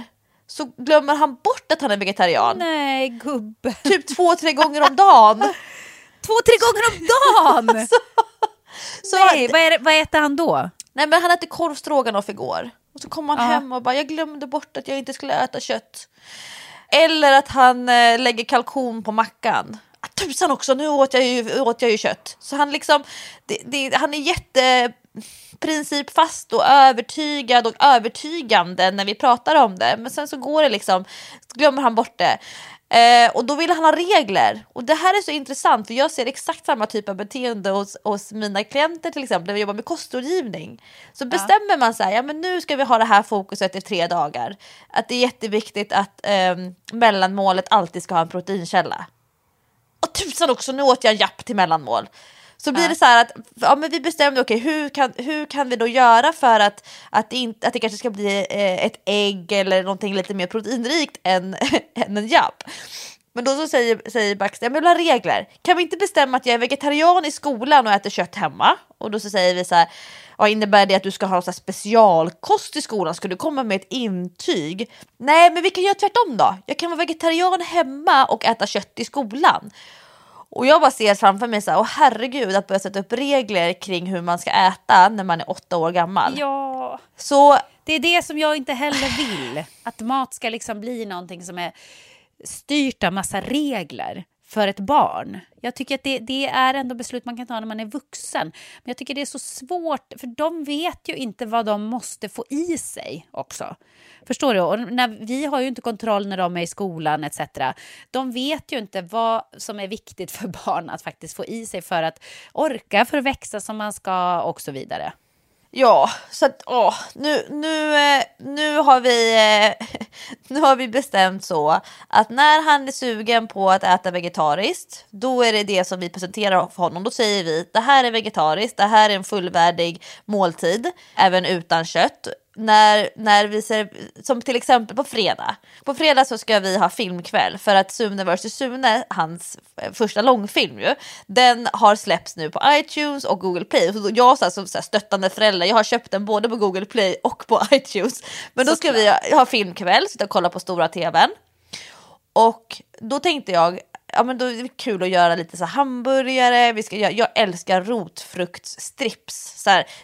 S3: så glömmer han bort att han är vegetarian.
S4: Nej, gubbe.
S3: Typ 2-3 gånger om dagen.
S4: 2-3 gånger om dagen?
S3: Så
S4: Nej, vad äter han då?
S3: Nej, men han äter korv stroganoff igår. Och så kom han hem och bara, jag glömde bort att jag inte skulle äta kött. Eller att han lägger kalkon på mackan. Tusan också, nu åt jag ju kött. Så han liksom, han är jätteprincipfast och övertygad och övertygande när vi pratar om det. Men sen så går det liksom, glömmer han bort det. Och då vill han ha regler. Och det här är så intressant, för jag ser exakt samma typ av beteende hos mina klienter, till exempel när vi jobbar med kostrådgivning. Så bestämmer man så här, ja men nu ska vi ha det här fokuset i 3 dagar. Att det är jätteviktigt att mellanmålet alltid ska ha en proteinkälla. Och tusan också, nu åt jag japp till mellanmål. Så blir det så här att men vi bestämde, okej, hur kan vi då göra för att det kanske ska bli ett ägg eller någonting lite mer proteinrikt än en japp. Men då så säger Baxter, jag vill ha regler. Kan vi inte bestämma att jag är vegetarian i skolan och äter kött hemma? Och då så säger vi så här, innebär det att du ska ha så här specialkost i skolan? Ska du komma med ett intyg? Nej, men vi kan göra tvärtom då. Jag kan vara vegetarian hemma och äta kött i skolan. Och jag bara ser framför mig så här, herregud, att börja sätta upp regler kring hur man ska äta när man är 8 år gammal.
S4: Ja,
S3: så
S4: det är det som jag inte heller vill. Att mat ska liksom bli någonting som är styrt av massa regler för ett barn. Jag tycker att det är ändå beslut man kan ta när man är vuxen. Men jag tycker det är så svårt, för de vet ju inte vad de måste få i sig också. Förstår du? Och vi har ju inte kontroll när de är i skolan etc. De vet ju inte vad som är viktigt för barn att faktiskt få i sig för att orka, för att växa som man ska och så vidare.
S3: Ja, så att nu har vi bestämt så att när han är sugen på att äta vegetariskt, då är det som vi presenterar för honom. Då säger vi, det här är vegetariskt, det här är en fullvärdig måltid, även utan kött. När vi ser, som till exempel på fredag så ska vi ha filmkväll, för att Sune vs. Sune, hans första långfilm ju, den har släppts nu på iTunes och Google Play. Så jag som stöttande förälder, jag har köpt den både på Google Play och på iTunes. Men då ska vi ha filmkväll, sitta och kolla på stora tvn. Och då tänkte jag, ja men då är det kul att göra lite så hamburgare. Jag älskar rotfruktsstrips, så här,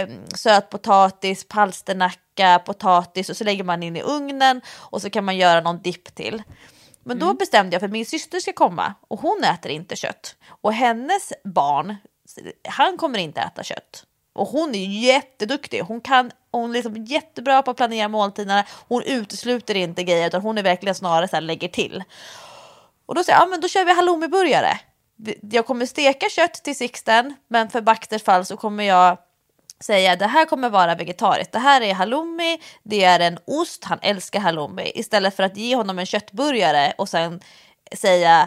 S3: sötpotatis, palsternacka, potatis, och så lägger man in i ugnen och så kan man göra någon dipp till. Men då bestämde jag, för min syster ska komma och hon äter inte kött. Och hennes barn, han kommer inte äta kött. Och hon är jätteduktig. Hon är liksom jättebra på att planera måltiderna. Hon utesluter inte grejer, utan hon är verkligen snarare så här, lägger till. Och då säger jag, men då kör vi halloumiburgare. Jag kommer steka kött till Sixten, men för Baxters fall så kommer jag säga, det här kommer vara vegetariskt. Det här är halloumi, det är en ost, han älskar halloumi. Istället för att ge honom en köttburgare och sen säga,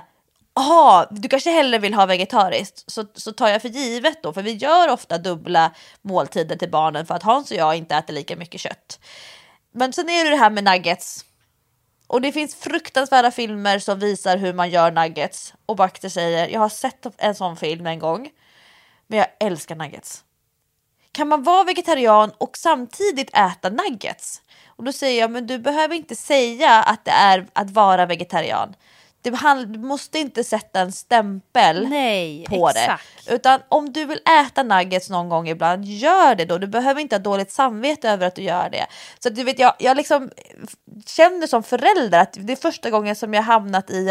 S3: du kanske hellre vill ha vegetariskt, så tar jag för givet då, för vi gör ofta dubbla måltider till barnen för att Hans och jag inte äter lika mycket kött. Men sen är det här med nuggets. Och det finns fruktansvärda filmer som visar hur man gör nuggets. Och Baxter säger, jag har sett en sån film en gång, men jag älskar nuggets. Kan man vara vegetarian och samtidigt äta nuggets? Och då säger jag, men du behöver inte säga att det är att vara vegetarian. Du måste inte sätta en stämpel på exakt. Det. Utan om du vill äta nuggets någon gång ibland, gör det då. Du behöver inte ha dåligt samvete över att du gör det. Så du vet, jag liksom känner som förälder att det är första gången som jag hamnat i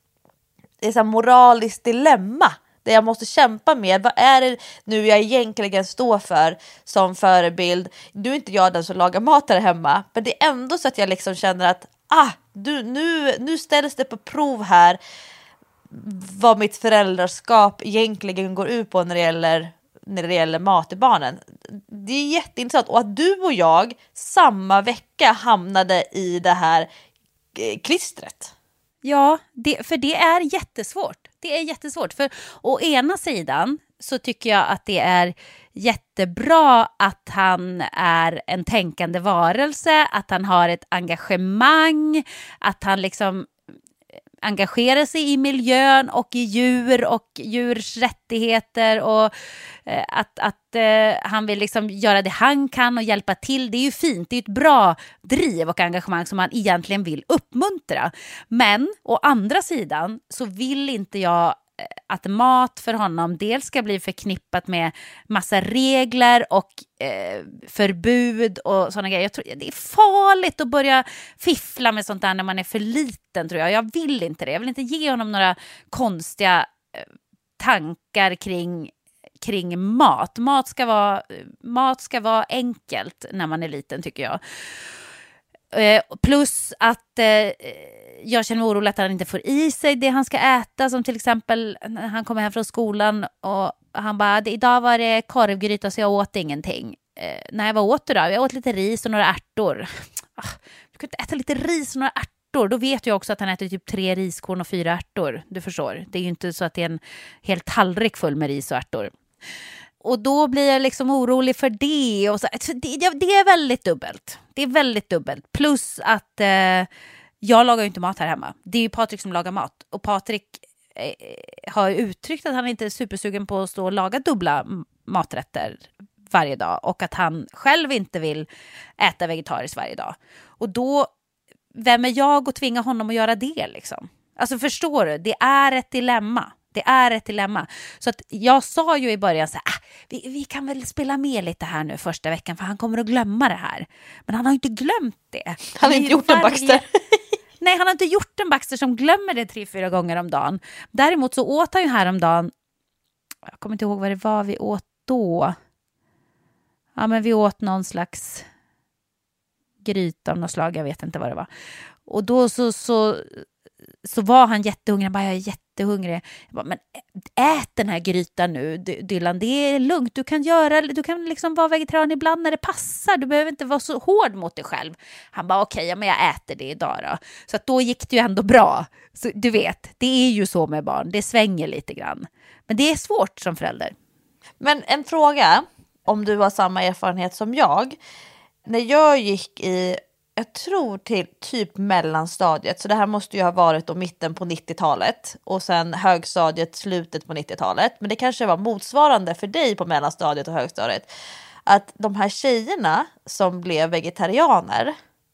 S3: ett moraliskt dilemma. Där jag måste kämpa med, vad är det nu jag egentligen står för som förebild. Nu är inte jag den som lagar mat där hemma. Men det är ändå så att jag liksom känner att nu ställs det på prov här vad mitt föräldraskap egentligen går ut på när det gäller mat till barnen. Det är jätteintressant. Och att du och jag samma vecka hamnade i det här klistret.
S4: Ja, för det är jättesvårt. Det är jättesvårt. För å ena sidan så tycker jag att det är jättebra att han är en tänkande varelse, att han har ett engagemang, att han liksom engagera sig i miljön och i djur och djurs rättigheter och att han vill liksom göra det han kan och hjälpa till. Det är ju fint, det är ett bra driv och engagemang som man egentligen vill uppmuntra. Men å andra sidan så vill inte jag att mat för honom dels ska bli förknippat med massa regler och förbud och sådana grejer. Jag tror det är farligt att börja fiffla med sånt där när man är för liten, tror jag. Jag vill inte det. Jag vill inte ge honom några konstiga tankar kring mat. Mat ska vara enkelt när man är liten, tycker jag. Plus att jag känner mig orolig att han inte får i sig det han ska äta, som till exempel när han kommer hem från skolan och han bara, idag var det korvgryta så jag åt ingenting. Nej, vad åt du då? Jag åt lite ris och några ärtor. Du kan inte äta lite ris och några ärtor. Då vet jag också att han äter typ 3 riskorn och 4 ärtor. Du förstår, det är ju inte så att det är en hel tallrik full med ris och ärtor. Och då blir jag liksom orolig för det. Och så. Det är väldigt dubbelt. Det är väldigt dubbelt. Plus att jag lagar ju inte mat här hemma. Det är ju Patrik som lagar mat. Och Patrik har uttryckt att han inte är supersugen på att stå och laga dubbla maträtter varje dag. Och att han själv inte vill äta vegetariskt varje dag. Och då, vem är jag att tvinga honom att göra det liksom? Alltså förstår du? Det är ett dilemma. Det är ett dilemma. Så att jag sa ju i början så här, vi kan väl spela med lite här nu första veckan för han kommer att glömma det här. Men han har ju inte glömt det.
S3: Han har inte gjort en Baxter.
S4: Nej, han har inte gjort en Baxter som glömmer det 3-4 gånger om dagen. Däremot så åt han ju häromdagen, jag kommer inte ihåg vad det var vi åt då. Ja, men vi åt någon slags gryta av något slag, jag vet inte vad det var. Och då så var han jättehungrig. Han bara, jag är jättehungrig. Jag bara, men ät den här grytan nu, Dylan. Det är lugnt. Du kan liksom vara vegetarian ibland när det passar. Du behöver inte vara så hård mot dig själv. Han bara, okej, men jag äter det idag då. Så att då gick det ju ändå bra. Så du vet, det är ju så med barn. Det svänger lite grann. Men det är svårt som förälder.
S3: Men en fråga, om du har samma erfarenhet som jag. När jag gick jag tror till typ mellanstadiet, så det här måste ju ha varit då mitten på 90-talet och sen högstadiet slutet på 90-talet, men det kanske var motsvarande för dig på mellanstadiet och högstadiet, att de här tjejerna som blev vegetarianer,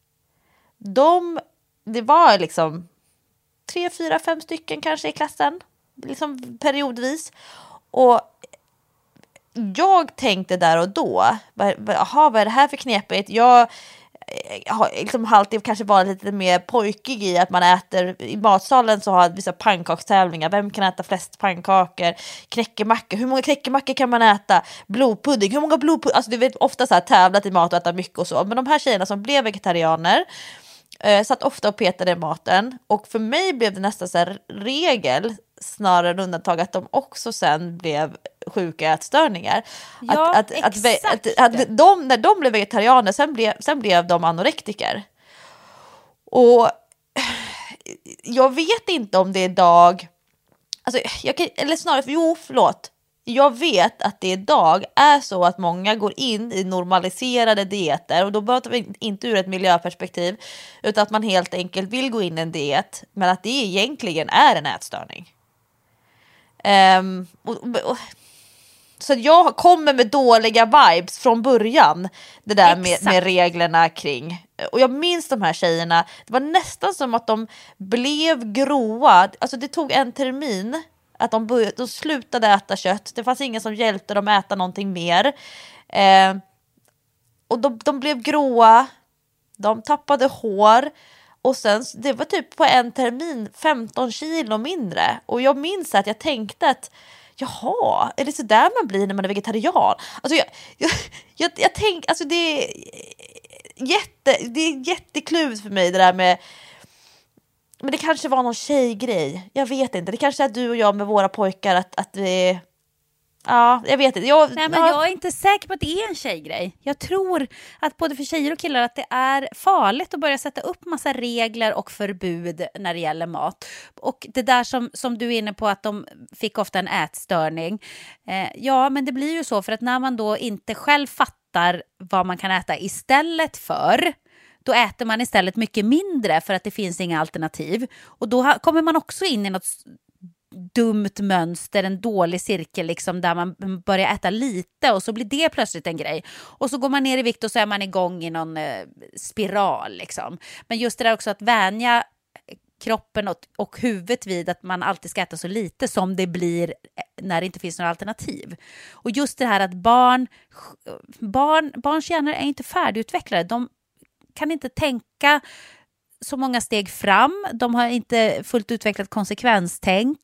S3: det var liksom 3, 4, 5 stycken kanske i klassen, liksom periodvis, och jag tänkte där och då, vad är det här för knepigt? Jag har liksom alltid kanske varit lite mer pojkig i att man äter i matsalen, så har vissa pannkakstävlingar, vem kan äta flest pannkakor, knäckemackor, hur många knäckemackor kan man äta, blodpudding, hur många blodpudding, alltså du vet, ofta så här tävlat i mat och äta mycket och så, men de här tjejerna som blev vegetarianer satt ofta och petade i maten, och för mig blev det nästan så här regel snarare än undantag att de också sen blev sjuka ätstörningar.
S4: Ja,
S3: att när de blev vegetarianer, sen blev de anorektiker. Och jag vet inte om det idag, alltså jag vet att det idag är så att många går in i normaliserade dieter, och då pratar vi inte ur ett miljöperspektiv, utan att man helt enkelt vill gå in i en diet, men att det egentligen är en ätstörning. Så jag kommer med dåliga vibes från början, det där med reglerna kring. Och jag minns de här tjejerna, det var nästan som att de blev gråa. Alltså det tog en termin att de slutade äta kött. Det fanns ingen som hjälpte dem att äta någonting mer. Och de blev gråa, de tappade hår. Och sen, det var typ på en termin 15 kilo mindre. Och jag minns att jag tänkte att jaha, är det så där man blir när man är vegetarian? Alltså jag tänker, alltså det är jättekluvt för mig det där med, men det kanske var någon tjejgrej. Jag vet inte, det kanske är du och jag med våra pojkar att vi, ja, jag vet inte. Jag
S4: är inte säker på att det är en tjejgrej. Jag tror att både för tjejer och killar att det är farligt att börja sätta upp massa regler och förbud när det gäller mat. Och det där som du är inne på, att de fick ofta en ätstörning. Ja, men det blir ju så, för att när man då inte själv fattar vad man kan äta istället för, Då äter man istället mycket mindre för att det finns inga alternativ. Och då kommer man också in i något dumt mönster, en dålig cirkel liksom, där man börjar äta lite och så blir det plötsligt en grej. Och så går man ner i vikt och så är man igång i någon spiral liksom. Men just det där också att vänja kroppen och huvudet vid att man alltid ska äta så lite som det blir när det inte finns några alternativ. Och just det här att barns hjärnor är inte färdigutvecklade. De kan inte tänka så många steg fram. De har inte fullt utvecklat konsekvenstänk.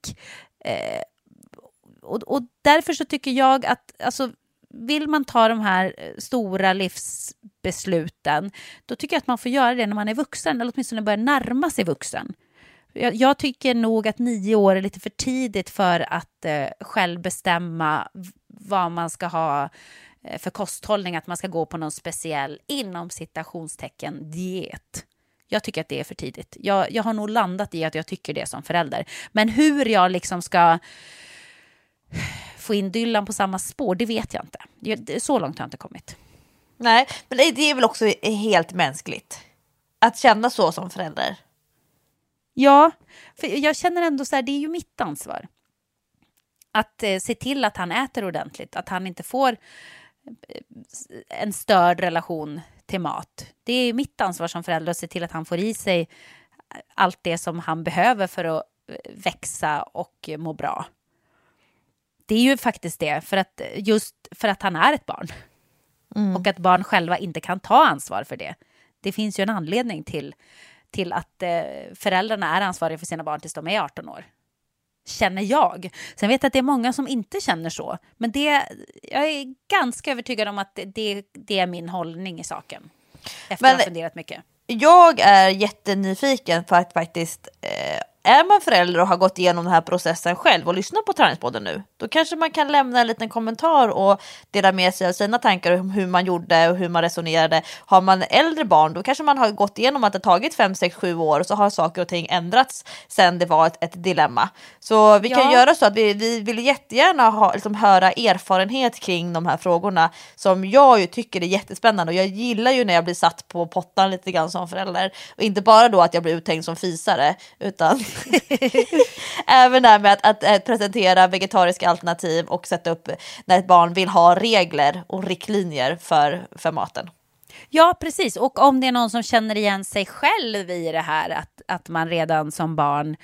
S4: Och därför så tycker jag att alltså, vill man ta de här stora livsbesluten, då tycker jag att man får göra det när man är vuxen, eller åtminstone börja närma sig vuxen. Jag tycker nog att 9 år är lite för tidigt för att själv bestämma vad man ska ha för kosthållning, att man ska gå på någon speciell, inom citationstecken, diet. Jag tycker att det är för tidigt. Jag har nog landat i att jag tycker det som förälder. Men hur jag liksom ska få in Dylan på samma spår, det vet jag inte. Så långt har jag inte kommit.
S3: Nej, men det är väl också helt mänskligt att känna så som förälder.
S4: Ja, för jag känner ändå så här, det är ju mitt ansvar att se till att han äter ordentligt, att han inte får en störd relation till mat. Det är mitt ansvar som förälder att se till att han får i sig allt det som han behöver för att växa och må bra. Det är ju faktiskt det, just för att han är ett barn. Och att barn själva inte kan ta ansvar för det. Det finns ju en anledning till att föräldrarna är ansvariga för sina barn tills de är 18 år. Känner jag. Sen vet jag att det är många som inte känner så. Men jag är ganska övertygad om att det är min hållning i saken. Efter att ha funderat mycket.
S3: Jag är jättenyfiken för att faktiskt... är man förälder och har gått igenom den här processen själv och lyssnar på Träningspodden nu, då kanske man kan lämna en liten kommentar och dela med sig av sina tankar om hur man gjorde och hur man resonerade. Har man äldre barn, då kanske man har gått igenom att det tagit 5, 6, 7 år och så har saker och ting ändrats sen det var ett dilemma. Så vi kan göra så att vi vill jättegärna höra erfarenhet kring de här frågorna som jag ju tycker är jättespännande, och jag gillar ju när jag blir satt på pottan lite grann som förälder, och inte bara då att jag blir uttänkt som fisare, utan även där med att presentera vegetariska alternativ och sätta upp när ett barn vill ha regler och riktlinjer för maten.
S4: Ja, precis. Och om det är någon som känner igen sig själv i det här, att man redan som barn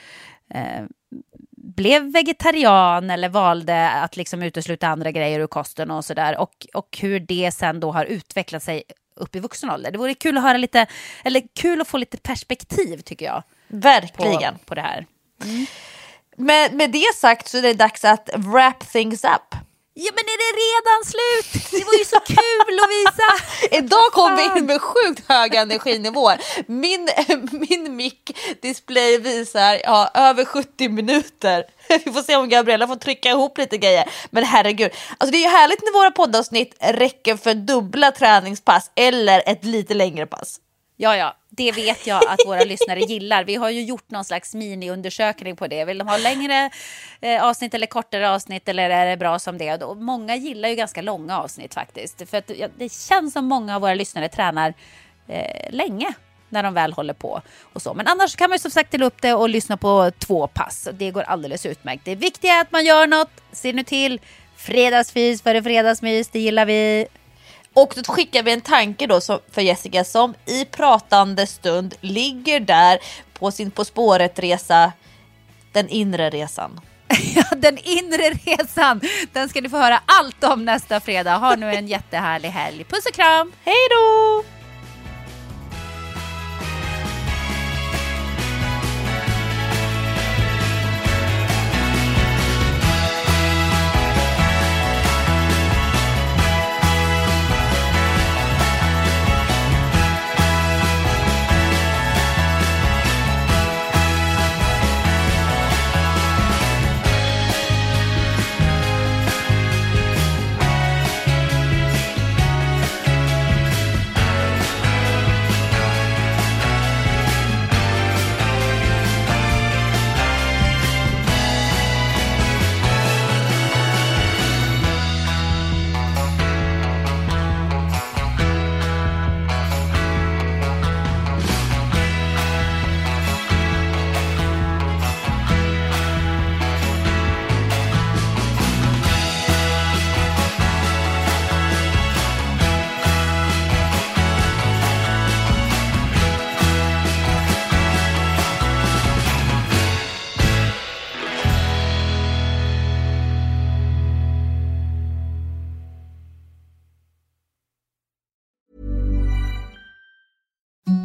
S4: blev vegetarian eller valde att liksom utesluta andra grejer ur kosten och sådär, och hur det sen då har utvecklat sig upp i vuxen ålder. Det vore kul att höra lite, eller kul att få lite perspektiv, tycker jag.
S3: Verkligen.
S4: På det här.
S3: Med det sagt så är det dags att wrap things up.
S4: Ja, men är det redan slut? Det var ju så kul, Lovisa.
S3: Idag kom vi in med sjukt höga energinivåer. Min mic-display visar över 70 minuter. Vi får se om Gabriella får trycka ihop lite grejer. Men herregud, alltså det är ju härligt när våra poddavsnitt räcker för dubbla träningspass eller ett lite längre pass.
S4: Ja, det vet jag att våra lyssnare gillar. Vi har ju gjort någon slags mini-undersökning på det. Vill de ha längre avsnitt eller kortare avsnitt, eller är det bra som det? Och många gillar ju ganska långa avsnitt faktiskt. För att det känns som många av våra lyssnare tränar länge när de väl håller på och så. Men annars kan man ju som sagt dela upp det och lyssna på 2 pass. Det går alldeles utmärkt. Det viktiga är att man gör något. Se nu till. Fredagsfys före fredagsmys, det gillar vi.
S3: Och då skickar vi en tanke då för Jessica, som i pratande stund ligger där på sin På spåret-resa, den inre resan.
S4: Ja, den inre resan. Den ska ni få höra allt om nästa fredag. Ha nu en jättehärlig helg. Puss och kram.
S3: Hej då!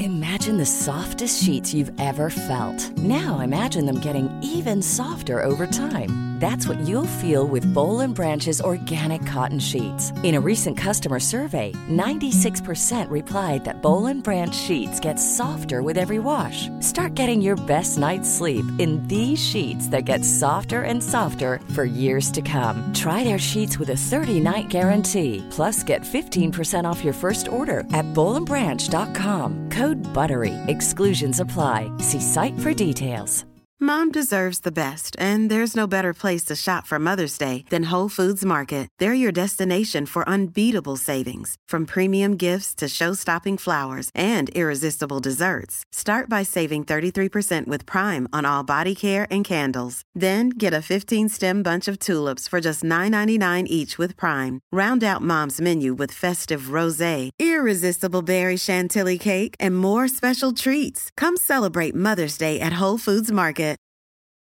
S7: Imagine the softest sheets you've ever felt. Now imagine them getting even softer over time. That's what you'll feel with Boll & Branch's organic cotton sheets. In a recent customer survey, 96% replied that Boll & Branch sheets get softer with every wash. Start getting your best night's sleep in these sheets that get softer and softer for years to come. Try their sheets with a 30-night guarantee. Plus, get 15% off your first order at bollandbranch.com. Code BUTTERY. Exclusions apply. See site for details.
S8: Mom deserves the best, and there's no better place to shop for Mother's Day than Whole Foods Market. They're your destination for unbeatable savings, from premium gifts to show-stopping flowers and irresistible desserts. Start by saving 33% with Prime on all body care and candles. Then get a 15-stem bunch of tulips for just $9.99 each with Prime. Round out Mom's menu with festive rosé, irresistible berry chantilly cake, and more special treats. Come celebrate Mother's Day at Whole Foods Market.